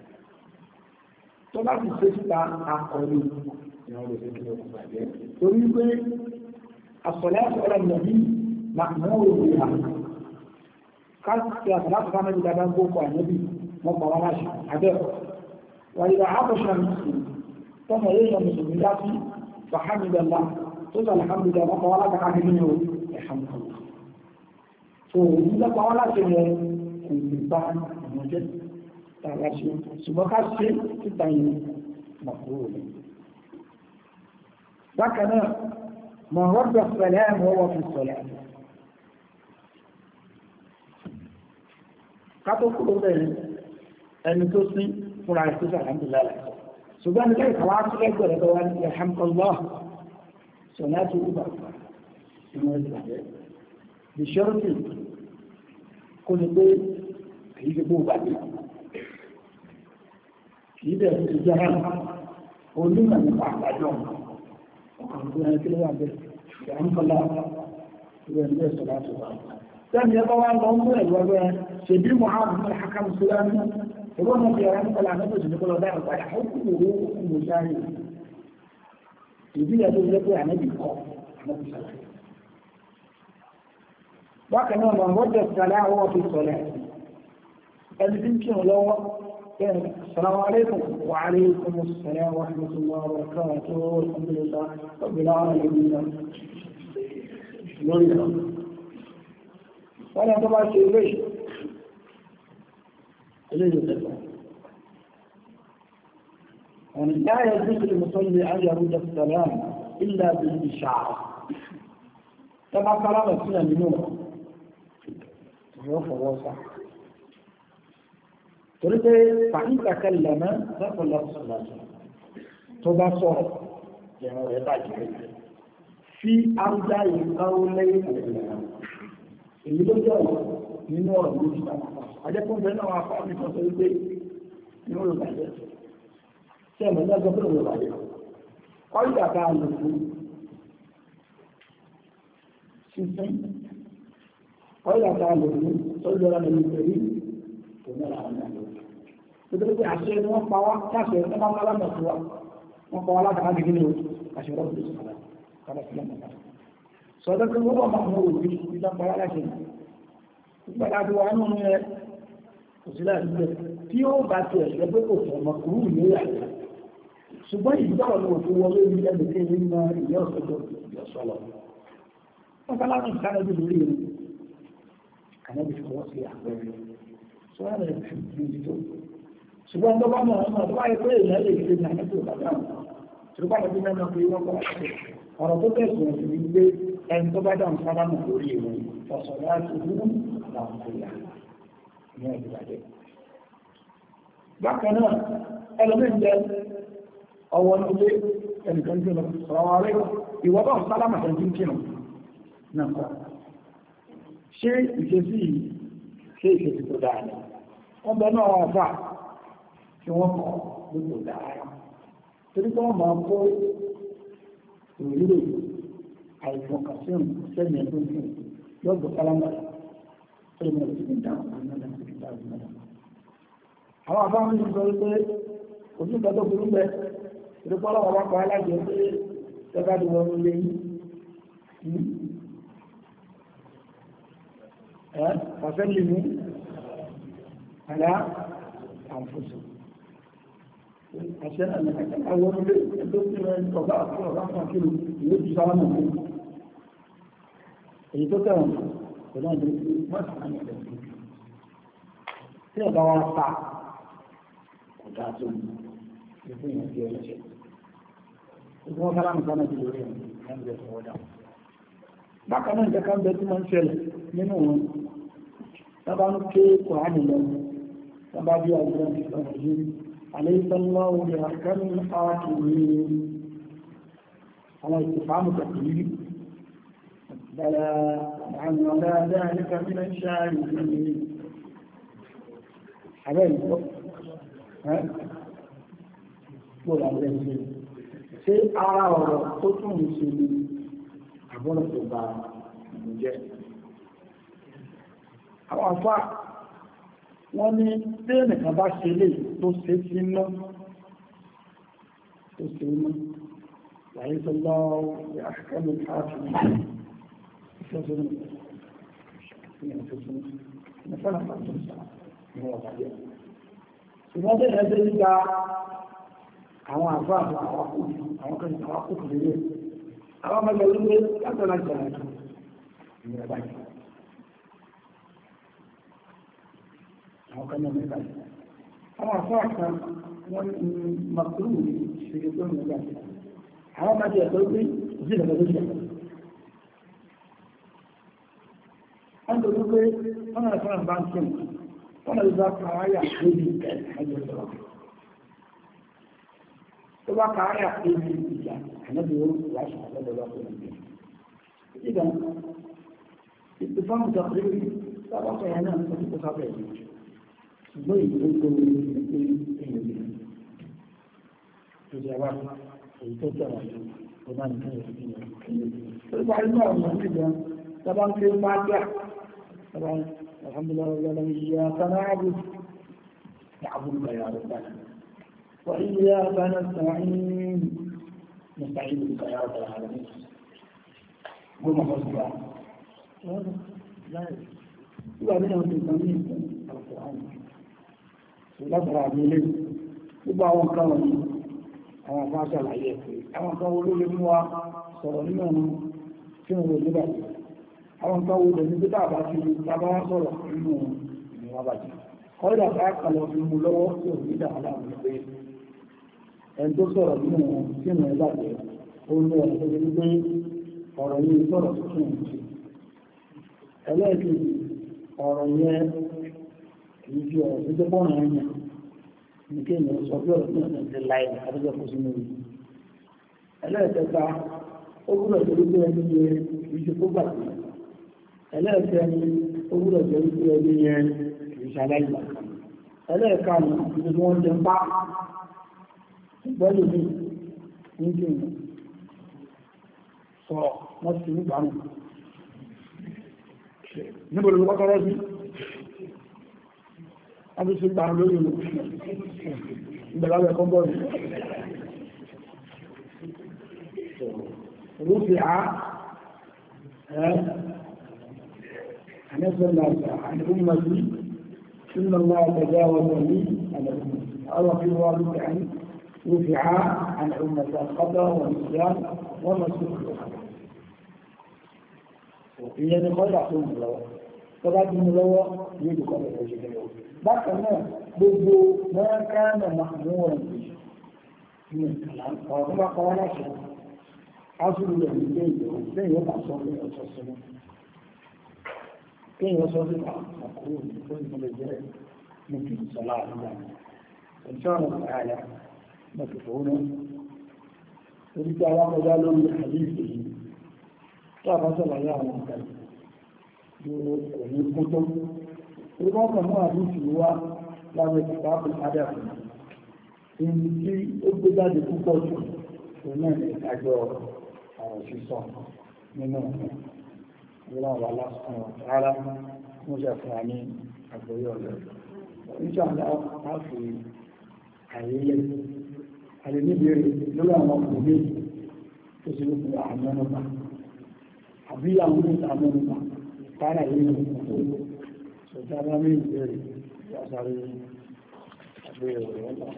tó bá ti ṣe síta akọ̀ ní ìwọ̀n lè fi kí lókùn bàjẹ́ torí pé as-salatu ala an-nabi ma'muru biha káàkiri àtàlátù ká mẹ́rin dáadáa gbókò ànẹ́bì wọ́n pa wá láṣẹ àbẹ́ẹ̀kọ́ wà ìdá àbọ̀ṣà mùsùlùmí tọ́mọ̀ yóò yọ mùsùlùmí láti fàhámìdàlá tó sọ alhamdulillah wọ́n pa wá láti ká nínú alhamdulillah so nígbà pa wá láti rẹ̀ kò lè bá àwọn jẹ́ tààrà ṣe ṣùgbọ́n ká ṣe títa yìí mọ̀kúrò rẹ̀ bákan náà mọ̀ rọ́dọ̀ sẹ̀lẹ̀ wọ́wọ́ fi sọ̀lẹ̀ kátó kúrò bẹ̀rẹ̀ ẹni tó sí fúnra ìpínlẹ̀ alhamdulillah ṣùgbọ́n nílẹ̀ ìkàwà tó lẹ́gbẹ̀rẹ̀ tó wá ní alhamdulillah sọ̀lá tó rúbà inú ìgbàlẹ̀ bí ṣọ́rọ̀tì kó ní pé kìí ṣe bó gbàgbé kìí bẹ̀rẹ̀ ti jẹ́ hàn onímọ̀ nípa àgbàjọ́ ọkàn tó yẹn kí ló wà bẹ́ẹ̀ alhamdulillah ìwẹ̀ ní sọ̀lá tó rúbà sẹ́ni ẹgbẹ́ wa lọ mú ẹ̀rọ ẹgbẹ́ ṣe bí Muhammad bin Hakam Sulami ìwọ́n náà fi ọ̀rọ̀ nípa lànà tó ṣe kọ́ lọ dáhùn padà ó kú òwò òkú sáré ìdí ẹ̀ tó yẹ pé ànábì kọ́ ànábì sàlàyé. bákan náà wọn wọ́n jẹ́ sàlẹ̀ àwọn fi sọ̀lẹ̀ ẹni tí ń kí wọn lọ́wọ́ bẹ́ẹ̀ salamu alaikum wa alaikum assalam wa rahmatullahi wa barakatuh alhamdulillah rabbil alamin lórí náà wọ́n yẹn tó bá ṣe ilé ìtẹ̀kọ̀. wọ́n ni láyé gúúsù musalli ayyaru da salam illa bí ìṣàrà tó bá sálámà sí àmìnú yóò fọwọ́ sá torí pé fàíkà kallama lọ́pọ̀lọ́ sọ̀lọ́sọ̀ tó bá sọ̀rọ̀ ẹ̀rọ rẹ̀ bàjẹ́ fi áwùjá ìkáwó lẹ́yìn òun èyí ló jẹ́ ọ̀rọ̀ nínú ọ̀rọ̀ méjì ajẹ́kùnfẹ́ náà wà fáwọn ìfọ́sọ̀ wípé ní olùbàjẹ́ tí ẹ̀mọ̀ ní ọjọ́ pẹ̀lú olùbàjẹ́ ọ̀yà tá a lò fún sísìn ọ̀yà tá a lò fún sọ́jú ọ̀rọ̀ lẹ́nu pẹ̀lú kò ní ara wọn lò. Nítorí pé àṣẹ ni wọ́n pa wá káṣẹ ní wọ́n máa lámọ̀ sí wa wọ́n pa wá látàkà ní kíni o àṣẹ rọ̀ sí ìsọ̀rọ̀ kọ́lá sílẹ̀ mọ́ta. Sọ̀dọ̀ pé wọ́n máa mọ òbí ìjọba aláṣẹ nígbà láti wà nínú ẹ kò sí láti gbẹ tí ó bá ti ẹ̀ṣẹ́ pé kò fọ̀ ọmọ kúrú ní ìyàtọ̀ ṣùgbọ́n ìjọba ni òfin wọlé ní ẹni tí ń ná ìyá ọ̀sọ̀tọ̀ ìyọ̀sọ̀lọ̀ wọ́n ká láti ìkánẹ́bí lórí rẹ̀ kánẹ́bí fọwọ́ sí àpẹẹrẹ sọ́wọ́n rẹ̀ fi ìdíjọ́ ṣùgbọ́n tó bá mọ̀ ọmọ tó wáyé pé èèyàn lè fi ní àmẹ́tò bàbá ṣùgbọ́n àti mẹ́rin pé wọ́n kọ́ ọ̀rọ̀ tó tẹ̀sùn ẹ̀sìn ní pé ẹni tó bá dáhùn sábà mọ̀ lórí ìwọ̀n ọ̀sọ̀ láti dúró láwọn tó yà ní ìgbàdé. Bákan náà, ẹlòmí ń jẹ ọwọ́ nílé ẹnìkan jùlọ ọ̀rọ̀ rẹ̀ ìwọ́bọ̀ sálámà tẹ́ jí kìnnà náà kọ́. Ṣé ìṣesí ṣe ìṣesí tó dáa ni? Wọ́n bẹ náà wọ́n fà tí wọ́n kọ́ gbogbo dáa. Torí pé wọ́n máa kó ìrírí àìfọkàsíọ̀n sẹ́yìn ẹ̀dùn fún lọ́gbọ̀ sálámà tó lè mọ̀ sí ìdáhùn àwọn ọmọdé. Àwọn àbáwọn ní sọ wípé ojú ìgbà tó burú bẹ ìrúpọ́lọ́ wọn wákọ̀ alájẹ pé tẹ́gbàdì wọn lé ọ̀fẹ́ lè mú àlá àǹfóṣù àṣẹ àwọn ilé ẹgbẹ́ tí wọ́n ọ̀gá àti ọ̀gá fún àkílù ìwé ti sáwọn mọ̀ fún èyí tó tẹ̀wọ̀n pẹ̀lú ọdún mọ́sí àmì ẹ̀sìn tí ọ̀gá wa pa ọ̀gá tó ní ìfún ìyẹn tí ó lè ṣe ìfún ọ̀gá láàmì sáwọn ti lórí ẹ̀mí ẹ̀sìn ọ̀dá bákan náà ìjẹ́ká ń bẹ tí wọ́n ń ṣẹlẹ̀ nínú wọn tábà ń ké kòránì lọ tábà bí ọgbọ́n ìfọ̀rọ̀ yìí أليس الله بأحكم الحاكمين على استفهام تقليد بلى عن ولا ذلك من الشاهدين حبايب ها قول عليه شيء أرى وقتم مسلم أبونا سبا مجاهد أو أفا wọ́n ní tẹ́ẹ̀nì kan bá ṣe lè tó ṣe sí iná tó ṣe iná láyé tó lọ àkẹ́mì káàkiri ìṣẹ́sọ́nà ìyẹn ìfẹ́lá pàtàkì ìwọ̀n ọ̀bàdẹ́ ṣùgbọ́n tẹ́ẹ̀ ẹgbẹ́ nígbà àwọn àbá àwọn kan àwọn akókò lè àwọn ọmọ ẹgbẹ́ wípé látọ̀lá jẹ́ ìwọ̀n ọ̀bàdẹ́ àwọn kan náà mẹ́ta yìí àwọn àfáà kan wọ́n ní makuru ṣe tó ní ìgbà àwọn bá jẹ́ ẹ̀tọ́ pé òsì ìdàgbà tó ṣe wọ́n tó wípé wọ́n náà fọ́nà bá ń kí wọ́n náà bá kàáyà lórí ẹjọ́ sọ̀rọ̀ tó bá kàáyà lórí ìjà ànábì ó wà ṣàkọsọ́dọ̀ lọ́pọ̀ ìgbà ìgbà ìfọ́nù tàbí sábàtọ̀ yẹn náà ń sọ tó sábẹ̀ yìí ṣùgbọ́n ìlú tó ní pé èèyàn tó jẹ́ wá èyí tó tẹ̀wà ní ọba nìkan ìrìn tó bá inú ọ̀nà nígbà tàbá ń pè máa gbà tàbá alhamdulillah ìyá kanáàbù ya'budu ya rabbana wa iyyaka nasta'in nasta'in ya rabbal alamin gbọ́nà ọ̀sùgbà ìwà nínú ọdún kan ní ìpín alkùnrin látara àbílé gbogbo àwọn kan wọ̀nyí àwọn afá ṣàlàyé ẹ̀fẹ́ àwọn kan wo ló lè mú wa sọ̀rọ̀ nínú ọ̀nà tí wọ́n wò nígbà tí àwọn kan wo lè ní pé tàbá fi tàbá wá sọ̀rọ̀ nínú ìwà bàjẹ́ kọ́lá bá kàlọ̀ fi mú lọ́wọ́ tí ò ní dàgbà àwọn pé ẹni tó sọ̀rọ̀ nínú tí wọ́n bàjẹ́ ó ní ọ̀rọ̀ tó ti pé ọ̀rọ̀ yìí sọ̀rọ̀ tó tún ń ṣe ẹlẹ́ẹ̀kejì ọ̀rọ̀ yẹn kìí fi ọ̀rọ̀ tó jẹ́ bọ́ọ̀nà ẹ̀yàn ní kí èèyàn sọ bí ọ̀rọ̀ tó ń ti láì àtọ́jọ́ kó sínú rí ẹlẹ́ẹ̀kẹta ó gbúdọ̀ jẹ́ wípé ẹni yẹ kìí ṣe kó gbàgbé ẹlẹ́ẹ̀kẹni ó gbúdọ̀ jẹ́ wípé ẹni yẹ kìí ṣe aláìgbà ẹlẹ́ẹ̀kanu ibi tí wọ́n jẹ ń bá ìgbẹ́lú mi ní kí sọ̀rọ̀ wọ́n ti ní gbàmù níbo ló kọ́kọ́rọ́ sí wọ́n ti sí gbàmù lórí ìlú ìgbẹ̀láwẹ̀ kan bọ́ọ̀lù rúfì á àníṣẹ́ láti àníkúnmọ̀sí إن الله تجاوز لي عن الأمة أو في ذلك عن رفع عن أمة الخطأ والنسيان وما استخدم ìyẹn ni kọ́lá tó mú lọ́wọ́ tó bá dínú lọ́wọ́ ní ìlú kọ́lá tó ṣe lọ́wọ́ bákan náà gbogbo mẹ́rẹ́kánà mahmoud ní ọ̀rọ̀ tó bá kọ́wọ́ láti ásùlù rẹ̀ ní ilé ìlú lẹ́yìn ó bá sọ pé ọ̀sọ̀ sínú kéèyàn sọ sí àkúrò tó ìpínlẹ̀ jẹ́ ní kí ìsọ̀lá àdúgbà ìṣọ́nà àyà mọ̀kẹ̀fọ́ náà torí pé àwọn akọjá lórí àdíṣe yìí tó àbáṣọ́lá yà àwọn ọ̀gá yóò kò ní kún tó torí wọ́n kàn mú àdíṣe wá láwọn ìpínlẹ̀ àpò adẹ́kùn ìní tí ó gbé jáde púpọ̀ jù tó náà ní ìdájọ́ ọ̀rọ̀ sísọ nínú ìlànà lásán rárá wọ́n jẹ́ fún wa ní àgbóyọ̀ rẹ̀ nígbà a fi àyílẹ̀ àlè níbèrè lórí àwọn ọkùnrin tó sì lókùn àmọ́nùmá àbí àwọn oníta àmọ́nùmá kára ìlú ìpínlẹ̀ ṣọjá bá mí ìbéèrè yásáré àgbóyọ̀ rẹ̀ lọ.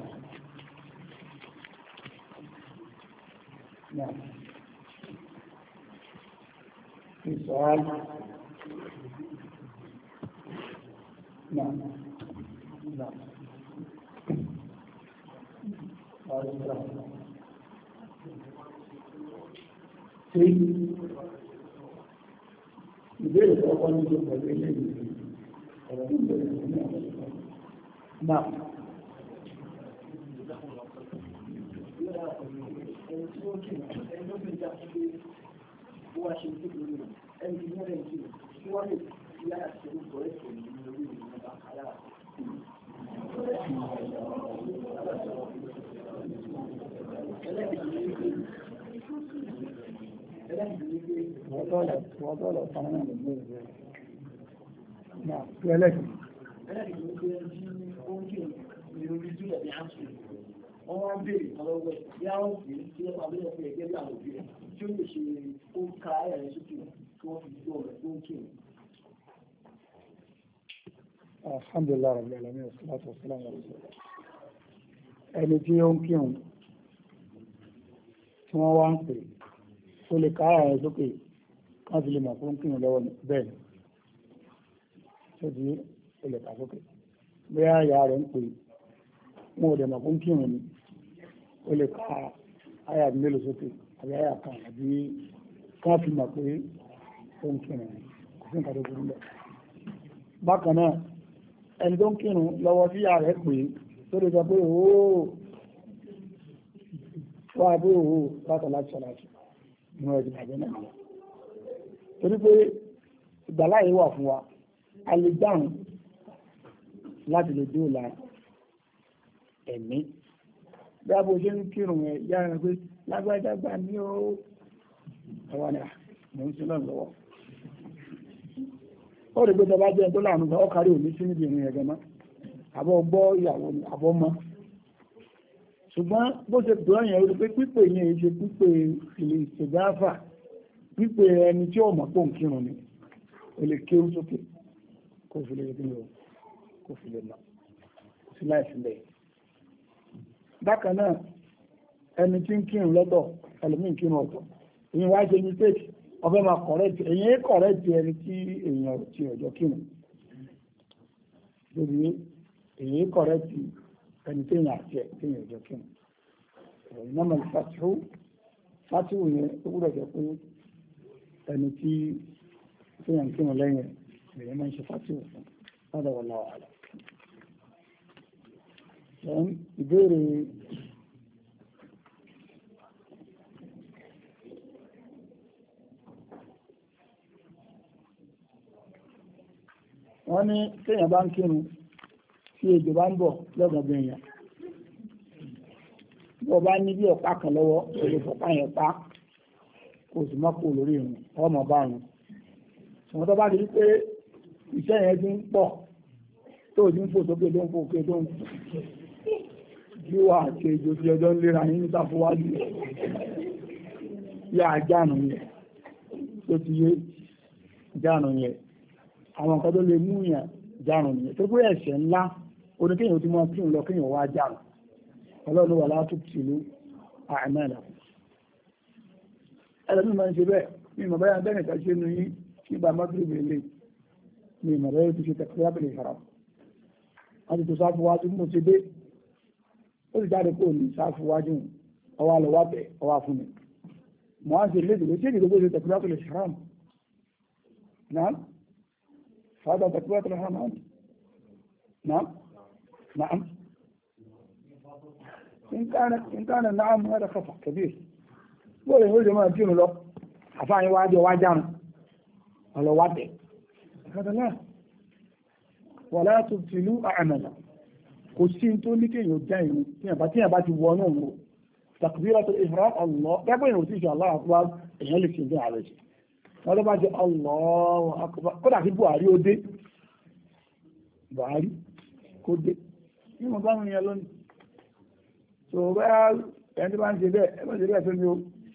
في سؤال نعم نعم في ìbéèrè tó kọ́ ní ìjọba ilé ìlú ọ̀rọ̀ ní ìbẹ̀rẹ̀ ní ọ̀rọ̀ náà wọ́n ṣe ìdíkò ní ẹni tí wọ́n rẹ̀ jù tí wọ́n lè fi lára ṣe orúkọ ẹ̀sẹ̀ ní orí ìrìnàbà àyà. Wọ́n tọ́lọ̀ fánà náà lè gbé náà tí ẹlẹ́kì. Ẹlẹ́kì ló gbé ẹni tí ó ń kí ní orí jùlọ ní àṣù. Wọ́n wá ń bèèrè ọlọ́wọ́ yá ó fi tí ó pàdé ọ̀pẹ́ ẹgbẹ́ bí àwọn òbí rẹ̀ tí ó lè ṣe ó ká ẹ̀rẹ́ sókè tí wọ́n fi gbọ́ rẹ̀ tó ń kí. Alhamdulillah rabbil alamin wassalatu wassalamu ala rasulillah. Ẹni tí ó ń kírun tí wọ́n wá ń pè tó lè ká ẹ̀rẹ́ sókè kan fi lè mọ̀ fún kírun lọ́wọ́ bẹ́ẹ̀ ni tó di ó lè ká sókè bí àyà rẹ̀ ń pè wọn ò dẹ̀ mọ̀ fún kírun ni ó lè ká àyà mélòó sókè àbí àyà kan àbí ká fi mọ̀ pé ó ń kírun kò sí nǹkan tó burú lẹ̀. Bákan náà ẹni tó ń kírun lọ́wọ́ sí ààrẹ pé tó lè sọ pé ooo wá bó ooo látọ̀ láti ṣọ́láṣì inú ẹ̀dì bàjẹ́ náà torí pé ìgbàláyé wà fún wa a lè dáhùn láti lè dóòlà ẹ̀mí bí a bó ṣe ń kírun ẹ̀ yára pé lágbàdágbà ní ó ẹwà ni mò ń sin náà lọ́wọ́ ó rí gbẹ́jọba jẹ́ tó láàánú ọ kárí òní sí níbi ìrìn ẹ̀gẹ̀mọ́ àbọ̀ gbọ́ ìyàwó ni àbọ̀ mọ́ ṣùgbọ́n bó ṣe pè ọ̀yàn orí pé pípè yẹn ṣe pípè ilé ìṣègáfà pípè ẹni tí ó mọ̀ pò ń kírun ni ó lè ké sókè kó fi lè rí o kó fi lè lọ sí láìsílẹ̀. Bákan náà ẹni tí ń kírun lọ́tọ̀ ẹlòmíì kírun ọ̀tọ̀ ìyẹn wá ṣe mistake ọfẹ́ máa kọ̀rẹ́tì èyàn kọ̀rẹ́tì ẹni tí èyàn ti ọjọ́ kírun lórí èyàn kọ̀rẹ́tì ẹni tí èyàn àti ẹ̀ tí èyàn ọjọ́ kírun ìnáma fatihu yẹn ó gbúdọ̀ jẹ́ pé ẹni tí èyàn kírun lẹ́yìn èyàn máa ń ṣe fatihu fún lọ́dọ̀ wọ́n láwọ̀ àlọ́. Ìbéèrè wọ́n ní kéèyàn bá ń kírun tí ejò bá ń bọ̀ lọ́gbọ̀gbọ̀ èèyàn bí ọba ní bí ọ̀pá kan lọ́wọ́ olè fọ̀pá yẹn pa kò sì mọ́ kó lórí ìrìn ọmọ bá rùn ṣùgbọ́n tó bá di pé iṣẹ́ yẹn ti ń pọ̀ tó ti ń fò sókè tó ń fò òkè tó ń bí wà àti èjò tí ọjọ́ ń lera yín níta fúwájú yá àjánù yẹn tó ti yé jánù yẹn àwọn nǹkan tó lè mú yàn jánù yẹn tó pé ẹ̀ṣẹ̀ ńlá oníkéyàn tí wọ́n kí ń lọ kéyàn wá jánù ọlọ́run wà látúntìlú àìmẹ́lẹ̀ ẹlẹ́mí máa ń ṣe bẹ́ẹ̀ ní ìmọ̀ báyà bẹ́ẹ̀ nìkan ṣe ní nígbà mọ́gírìbì ilé ní ìmọ̀ bẹ́ẹ̀ ti ṣe tẹ̀kírábìlì ìfara wọ́n ti tó sáfúwájú mú ti dé ó sì jáde kó ní sáfúwájú ọwá lọ wá bẹ̀ ọwá fún mi mọ́ á ṣe lédè ṣé ìdìbò ṣe tẹ̀kírábìlì ìfara náà fàdà tẹ̀kírábìlì ìfara náà نعم إن كان نعم هذا خطأ كبير ولا يقول جماعة دينه له àfáàyí wájú ọwá jánu ọlọ́wádẹ̀ ọ̀kadàlá wà látò tìlú àmàlà kò sí tó ní kí èyàn já ìrìn tí a bá ti wọnú ọmọ takbiratul ihram Allah gẹ́gbẹ́ ìrìn òtí ìṣẹ́ Allah akbar èyàn lè fi ìdí ààrẹ sí wọ́n ló bá jẹ́ Allahu akbar kódà kí Buhari ó dé Buhari kó dé ní mo bá ń yẹn lónìí so bẹ́ẹ̀ ẹni bá ń ṣe bẹ́ẹ̀ ẹgbẹ́ ṣe bẹ́ẹ̀ tó ní o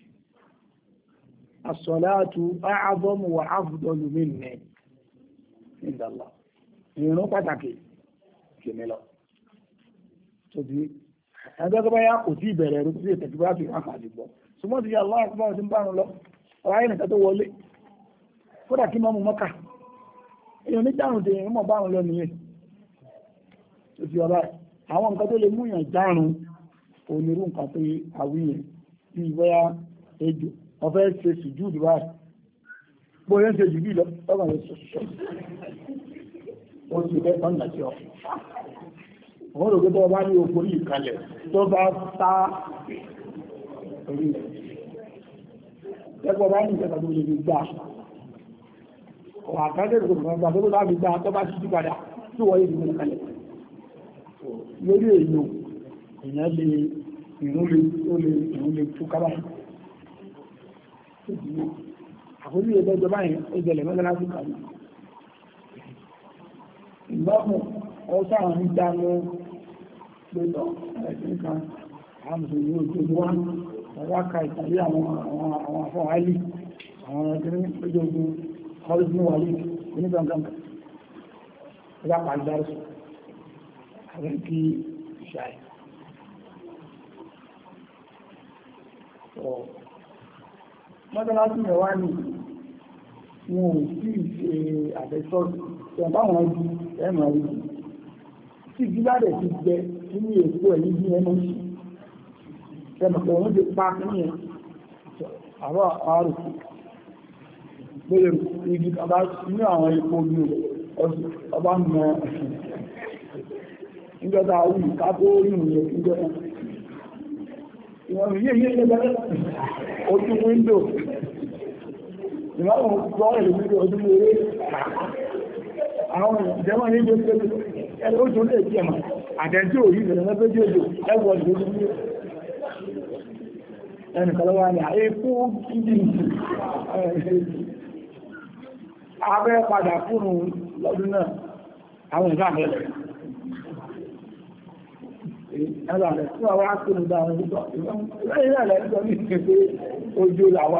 as-salatu a'zamu wa afdalu minni inda Allah ìrún pàtàkì kìíní lọ tó di ẹgbẹ́ tó bá yá kò tí ìbẹ̀rẹ̀ rú sí ìtẹ̀kí bá fi hàn àdìgbọ́ ṣùgbọ́n ti yà Allah akbar ti ń bá lọ ọ̀rọ̀ ayé nìkan tó wọlé kódà kí mọ́mú Mọ́kà èèyàn ní járùn tèèyàn mọ̀ bá lọ nìyẹn tó ti ọba àwọn nǹkan tó lè mú yàn járùn onírú nǹkan tó àwíyàn bí ìwẹ́yà ejò ọ̀fẹ́ ṣe sùjúdù báyìí bóyá ń ṣe jù bí lọ ọgbà rẹ̀ sọ̀sọ̀ ó sì fẹ́ ọ̀nà tí ọ wọ́n rò gbogbo ọba ní okòrí ìkalẹ̀ tó bá sá orí ẹgbọ́ bá ní ìjọba tó lè fi gbà ọ̀hà kájẹ́ ìgbòmọ̀ tó bá fi gbà tó bá sí padà tí wọ́n yìí fi kalẹ̀ lórí èèyàn lè ìrún lè tú kábàá àkójú ìgbẹ́jọ báyìí ó jẹlẹ̀ mẹ́lẹ́ láti kàrí ìgbọ́mù ọ̀sá àwọn ìdáná lóòtọ́ ẹ̀sìn kan àmùsùn ní ojú wá ọwáka ìtàlé àwọn afọ́ àìlì àwọn ọdún lójú ogun ọdún wà lè onígbàngàngà ìdápa ìdárúsù àwọn kí ìṣàì mọ́tàlásí mẹ́wàá ní wọn ò sí ìṣe àfẹ́sọ́rọ̀ tẹ̀báwọn ọdún ẹ̀mọ̀ rí tí gíládẹ̀ ti jẹ nínú èkó ẹ̀ níbi ẹmọ́ sí tẹ̀mọ̀pọ̀ wọ́n ti pa ní ẹ̀ àwọ̀ àárò lórí igi ọba nínú àwọn epo bí ọba mọ̀ níjọba orí kápó orí ìrìn ìjọba ìwọ̀n yíyí ẹgbẹ̀rẹ̀ ojú wíńdò ìwọ̀n gbọ́ ìlú wíńdò ojú eré àwọn ìjẹmọ́ ní ìjọ tẹ́lẹ̀ ojú lè tí ẹ̀mà àtẹ́jú òyí ìrìnlẹ̀ mẹ́fẹ́jú òjò ẹgbọ̀n ìlú wíńdò ẹnìkọlọ́wà ní àékú ìdí abẹ́ padà fún lọ́dún náà àwọn ìgbà mẹ́lẹ̀ ẹ̀rọ rẹ̀ fún àwọn akínú dáwọn ìgbọ́ lẹ́yìn rẹ̀ lẹ́jọ́ ní ìpé ojú làwá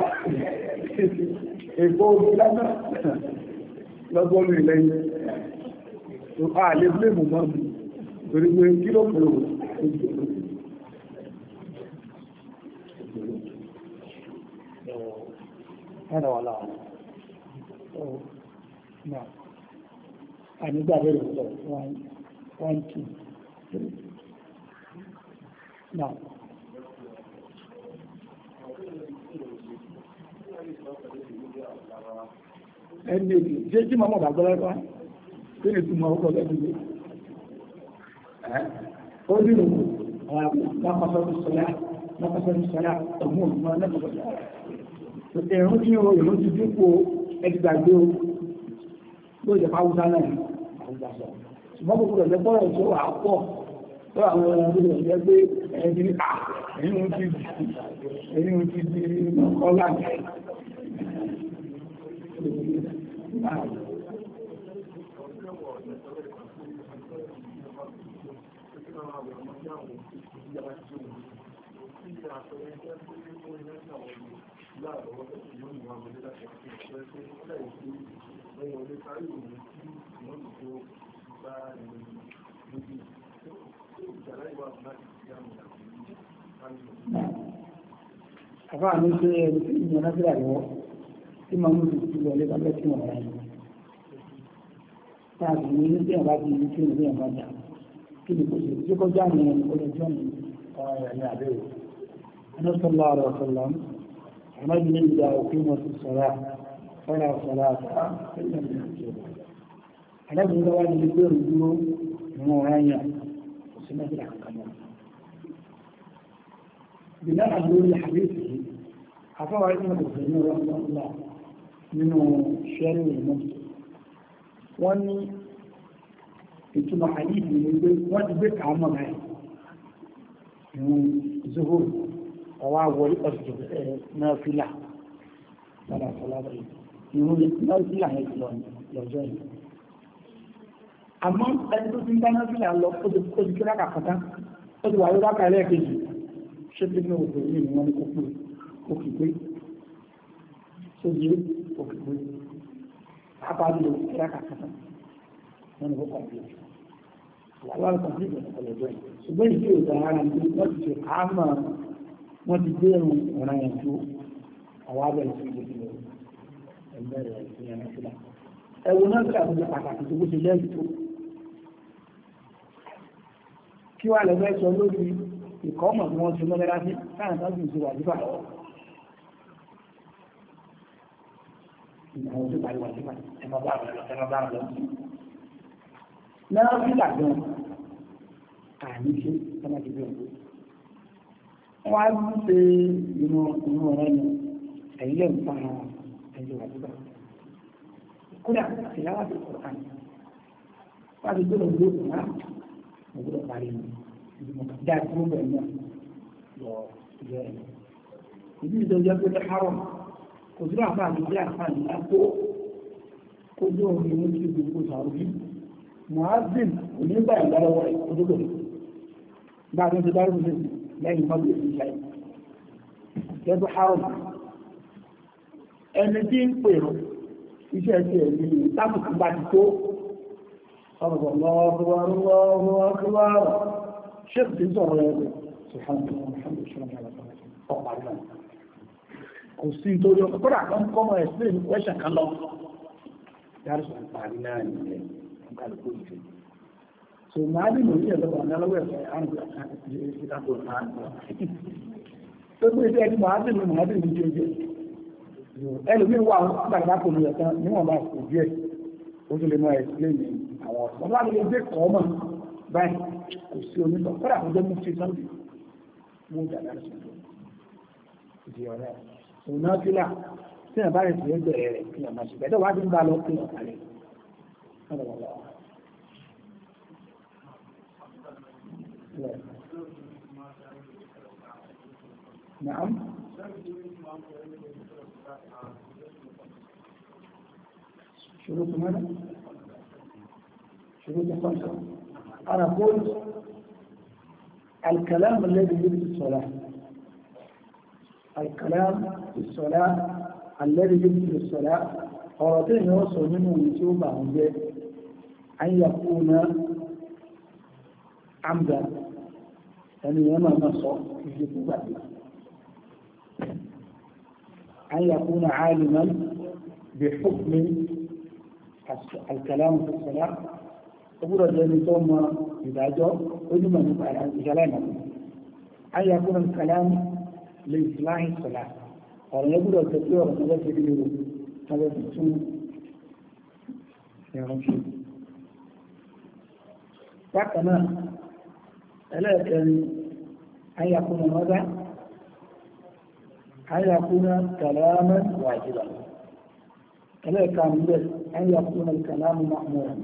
èkó ojú lẹ́nà lọ́gbọ́nù ìlẹ́yìn tó bá lè blé mú mọ́ mú torí pé kí ló pèrò ojú ẹ̀rọ wà láwọn ànígbà bẹ̀rẹ̀ sọ 1 2 3 náà ẹni èdè jẹ́ jí mọ́mọ́ bàgbọ́lẹ́gbá tí ní túnmọ̀ ọkọ̀ lẹ́gbẹ̀ẹ́ ó dínú lápasọ́dún sọ́lá ọmọ òmìnira lẹ́gbẹ̀ẹ́ ẹ̀rùn tí ó ìrún ti dípò ẹgbàgbé o ló jẹ́ pàwúsá náà àwùgbàsọ̀ ṣùgbọ́n gbogbo rẹ̀ lẹ́gbọ́rọ̀ tó wà pọ̀ tó àwọn ọmọdé rẹ̀ gbé ẹni ẹ̀yìn ti di ọlá àfáà ní pé ẹni tí ìyẹn náà sílẹ̀ lọ́wọ́ tí máa ń mú ìtú wọlé bá bẹ́ẹ̀ tí wọ́n rà yìí táàbí ní ní tí àbá ti ní kí ní bí àbá jà kí ni kò sí tí kọjá ní olùjọ́ ní ọ̀rọ̀ rẹ̀ ní àbẹ̀wò anásọ́lá ọ̀rọ̀ ọ̀sọ̀lá àmájú ní ìgbà òfin wọn ti sọ̀rọ̀ fọ́nà ọ̀sọ̀lá àtàrà ẹ̀yẹ̀ ní ìjọba alábìnrin lọ́wọ́ ní gbé òdúró ìwọ̀n ọ̀ráyà kò sí mẹ́jìlá kankan náà بناء على حديثه حفظ ابن القيم رحمه الله منه شارع المسلم واني ìtumọ̀ àdíjì ní pé wọ́n ti gbé kàámọ̀ rẹ̀ ìrun zuhur ọwá wọlé ọ̀sùn náà fílà padà sọ́lábẹ̀ ìrun náà fílà yẹn ti lọ́jọ́ yìí àmọ́ ẹni tó ti ń bá náà fílà lọ ó ti kí rákà kọta ó ti wà ló rákà ẹlẹ́ẹ̀kejì ṣé bí ní òkè ní ìwọ̀n ní kókó òkè pé tó di òkè pé àpáàdé kí rákà kọta wọn ni ó kọ̀ọ̀pẹ̀ àwọn àkọsí ìgbẹ̀rẹ̀ ọ̀lẹ́jọ́ yìí ṣùgbọ́n ìdí òjò ara ní wọ́n ti ṣe àmà wọ́n ti gbé ẹ̀rùn ọ̀ràn yẹn tó àwọn abẹ́rẹ́ sí ìgbẹ̀rẹ̀ ẹgbẹ̀rẹ̀ ìyẹn sílá ẹ̀wọ̀n náà sí àtúnṣe pàtàkì tó bó ṣe lẹ́yìn tó kí wà lẹ́gbẹ́ sọ lórí ìkọ́ ọmọ tí wọ́n ti lọ́gẹ́dá sí káàkiri tó sì wà nípa lọ́wọ́ ìgbàwọ̀n tó parí wà nípa ẹmọ bá rẹ̀ lọ náà sí làgbọ́n àníṣe tọ́mọ́dé bí ọ̀gbọ́n wọ́n á ń ṣe inú ọ̀rẹ́ yẹn ẹ̀yìn lè ń pa ẹ̀yìn wà nípa kódà ìyáwó ti kọ̀ án wọ́n á ti gbọ́dọ̀ gbé òkú náà mo gbọ́dọ̀ parí ní ìdìmọ̀ dá tí ó bẹ̀rẹ̀ náà lọ ìjọ ẹ̀ ìdí ìjọjọ́ pé ní haram kò sí àǹfààní bí àǹfààní lápò kójú omi ní kí gbogbo sàrúbí muhazzin onígbà ìgbàlọ́wọ́ ìkójókò bá tó ti dárú sí lẹ́yìn mọ́bí ìṣẹ́ gẹ́gẹ́ haram ẹni tí ń pèrò iṣẹ́ ti ẹ̀mí tábùkù bá ti tó ọ̀rọ̀ lọ́wọ́ ṣe tí sọ̀rọ̀ ẹgbẹ̀ kò sí tó yọ kọ́dà kan kọ́mọ̀ ẹ̀sìn ní kwẹ́ṣẹ̀ kan lọ yàrá sọ̀rọ̀ pàrí náà nílẹ̀ kálukú ìfẹ́ so máa ní mò ní ẹ̀lọ́wọ̀ anáwọ̀ ẹ̀fẹ́ àrùn ìdákò náà tó gbé iṣẹ́ ẹni máa dìnnú máa dìnnú jẹ́ jẹ́ ẹlòmí wà gbàgbà kò ní ẹ̀tàn níwọ̀n bá kò díẹ̀ ó tún lè mọ ẹ̀sìn ní àwọn ọ̀sán wà lè gbé kọ́ mọ̀ báyìí kò sí onítọ̀ kọ́dà kò jẹ́ mú sí sọ́ọ̀dì mú dàgbà sọ́ọ̀dì ìdí ọ̀rẹ́ òun náà fílà tí ẹ̀ bá rẹ̀ sí ẹgbẹ̀rẹ̀ rẹ̀ kí ẹ̀ máa ṣe bẹ́ẹ̀ wá ti ń bá lọ kí ẹ̀ kálẹ̀ نعم شروط ماذا؟ شروط خمسة أنا أقول الكلام الذي يجب في الصلاة الكلام في الصلاة الذي يجب في الصلاة قرأتين يوصل منه ويتوب عن ذلك أن يكون عمدا يعني يما نصر في بعد أن يكون عالما بحكم الكلام في الصلاة أقول الذي ثم إذا جاء علم كلامه أن يكون الكلام لإصلاح الصلاة قال يقول الكثير من ذلك هذا السوء يرمشي فكما لكن أن يكون ماذا؟ أن يكون كلاما واجبا كما كان أن يكون الكلام مأمورا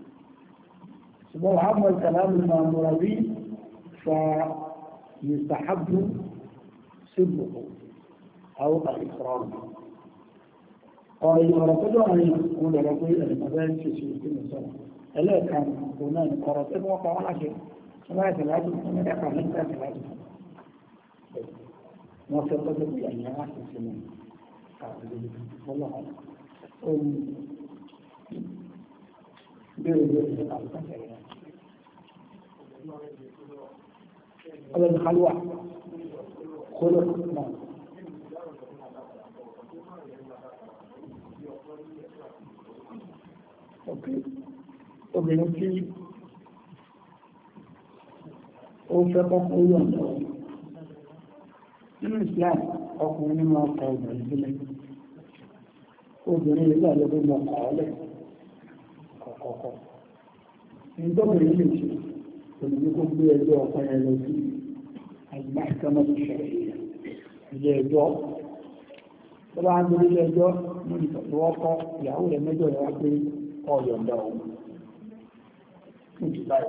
وأما الكلام المأمور به فيستحب سبه أو الإقرار ọ̀rọ̀ tó dọ̀ àrin òun lọ̀rọ̀ pé ẹ̀rẹ̀kọ́ bẹ́ẹ̀ ń ṣèṣe ìpínlẹ̀ sọ̀rọ̀ ẹlẹ́ẹ̀kan òun náà ọ̀rọ̀ tó wọ́n pa wọ́n láṣẹ wọ́n bá ẹ̀sẹ̀ láti fún mẹ́ta nígbà ẹ̀sẹ̀ láti fún wọ́n fẹ́ tọ́jú pé ẹ̀yìn á sì sí ní àbúrò ọlọ́run ohun bẹ́ẹ̀ bẹ́ẹ̀ àbúkà tẹ̀lé ọlọ́run kálúwà kóló náà obìnrin tí ó fẹ́ kọ́kọ́ yọ̀ nínú Islam ọkùnrin nínú ọkọ̀ obìnrin sílẹ̀ obìnrin ilé àlọ́gbẹ́ mọ̀ ọ̀ọ́lẹ̀ kọ̀kọ̀kọ̀ ìjọbìnrin lè ṣe olùgbé kó gbé ẹjọ́ ọkọ̀ ẹ̀ lọ sí àgbà ìkànnà ìṣẹ̀lẹ̀ ilé ẹjọ́ tó bá ń gbé ilé ẹjọ́ ní ìtọ̀lọ́wọ́kọ́ ìyàwó rẹ̀ mẹ́jọ rẹ̀ wá pé ọ̀yọ̀ǹda òun fún jùláì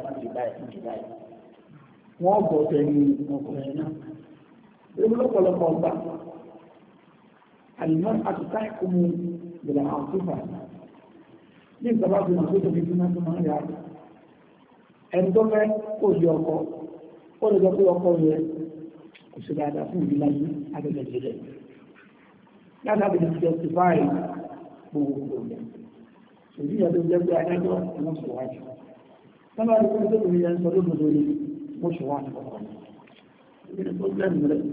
wọ́n bọ̀ tẹ̀lé ọkùnrin náà ewu lọ́pọ̀lọpọ̀ ọgbà àlùmọ́ àtúntà ìkúmù ìgbìlẹ̀ àwọn tó fà ní ìjọba tó máa tó tóbi tó máa tó máa yà ẹni tó fẹ́ kó di ọkọ ó lè jọ pé ọkọ yẹ kò sí dáadáa fún ìdílé ayé agbègbè jẹlẹ̀ láti àbẹ̀lẹ̀ justify gbogbo òbí ìyá tó jẹ́ pé adájọ́ wọ́n sọ wájú sábà ní kókó tó yẹ ń sọ lódodo ni wọ́n sọ wájú ọkọ̀ ní tó lẹ́nu rẹ̀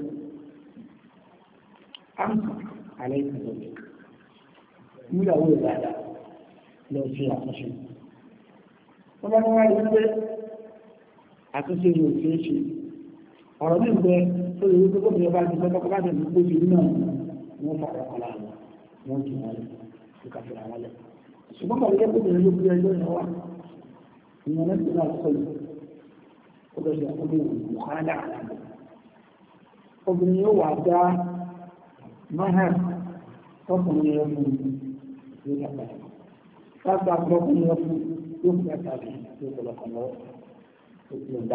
áńkà alẹ́ ìgbàlódé múyàwó ìdáadáa lọ sí àtúnṣe wọ́n bá wọ́n wáyé pé àtúnṣe ni ò ṣeé ṣe ọ̀rọ̀ ní ìgbẹ́ tó lè wípé gómìnà bá ti fẹ́ bá ti kó sí náà wọ́n fà ọkọ̀ láàrín wọ́n jù wọ́n lẹ̀ ìkàfẹ́ àwọn lẹ̀ ṣùgbọ́n pàdé jẹ́ gómìnà ló gbé ẹjọ́ ìyẹn wá ìyẹn náà ti náà sọ yìí ó bẹ̀rẹ̀ ọdún ìwòhálà obìnrin yóò wà dá máhà tọkùnrin yẹn fún yóò dàgbà lágbà tọkùnrin yẹn fún yóò fi àtàlẹ yóò tọlọkọ lọ́wọ́ tó ti ń dá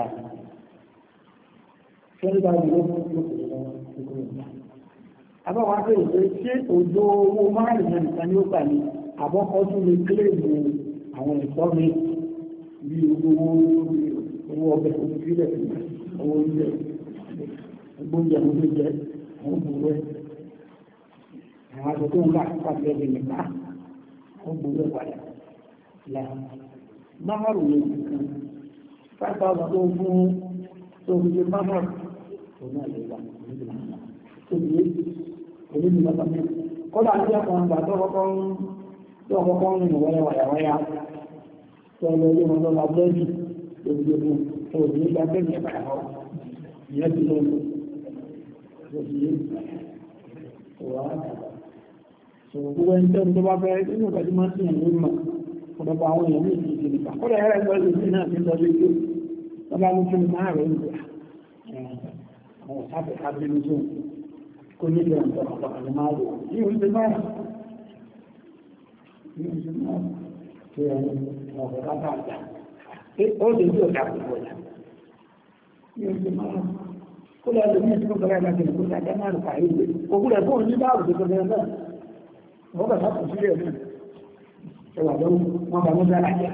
fẹ́ńdà yóò fún yóò fi lọ́wọ́ tó ti ń dá. àbáwá pé òṣè ṣé òjò owó márùn yẹn nìkan ni ó gbà ní àbọ̀kọ́ tún lè kílèmù àwọn ẹ̀kọ́ mi bí owó ọbẹ̀ òṣìṣẹ́ owó ilẹ̀ gbóúnjẹ ló ló jẹ àwọn gbòòrò àwọn aṣọ tó ń bá pàṣẹ ẹgbẹ́ nípa àwọn gbòòrò padà là máhàrù ní ìkan 5,000 tó fún tó fi ṣe máhàrù tó náà lè wà nígbà tó fi oníbi lọ́pàá mi kọ́lá àti àwọn àgbà tó kọ́kọ́ ń rìn wáyà tó lọ ilé wọn lọ́la bẹ́ẹ̀dì tó fi ṣe fún òní ìgbà bẹ́ẹ̀dì ẹ̀bà ẹ̀họ́ ìyẹn ti lọ́wọ́ gbogbo ẹni tẹ́ tó bá fẹ́ nínú ìgbàjú máa sí ìlú mọ̀ ọ̀dọ̀pọ̀ àwọn èèyàn ní ìdíje nípa kọ́dà ẹ̀rẹ́ ẹgbẹ́ ìlú sí náà ti lọ lé tó lọ́bá ní fún máa rẹ̀ ìlú àwọn òsáfẹ́ kábínú tó kó ní ìlú ọ̀pọ̀ àwọn máa rò ní oúnjẹ máa tó ẹni ọ̀pọ̀ kábà àjà ó lè ní ọ̀dà púpọ̀ ọ̀dà ní oúnjẹ máa kó lọ lè ní ìsinmi bẹ̀rẹ̀ láti ìlú ìdájá máa rò pàí ìwé òkú rẹ̀ fún oníbà àrùn tó bẹ̀rẹ̀ náà wọ́n bẹ̀ sápò sílẹ̀ náà ẹwà lọ́wọ́ wọn bá mọ́já lájá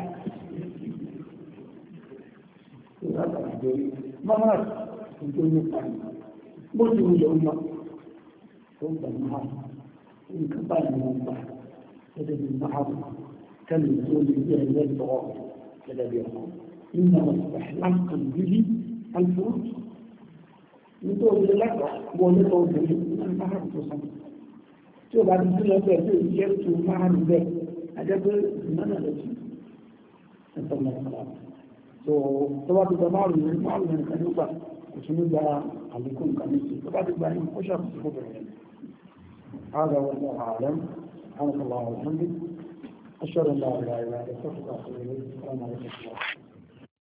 mọ́mọ́ tó ní pa bó ti wùlẹ̀ ọmọ tó gbà máa nǹkan bá ní wọn gbà gẹ́gẹ́ bí máa kẹ́lẹ̀ tó lè jẹ́ ẹgbẹ́ tọ́ gẹ́gẹ́ bí ọmọ nínú àwọn ìpàṣẹ bí alfurut nítorí lẹ́kọ̀ọ́ wọlé tó obìnrin ní máàrùn tó sọ́nà tí ó bá ti sílẹ̀ bẹ́ẹ̀ tí ó jẹ́ tó máàrùn bẹ́ẹ̀ ajẹ́gbẹ́ ìmọ̀nà lẹ́tí tó bá ti gba máàrùn nìkan nígbà kò tún ní gba àlékún nǹkan méjì tó bá ti gba yín ó ṣàkóso fún bẹ̀rẹ̀ هذا والله أعلم سبحانك اللهم وبحمدك أشهد أن لا إله إلا أنت أستغفرك وأتوب إليك السلام عليكم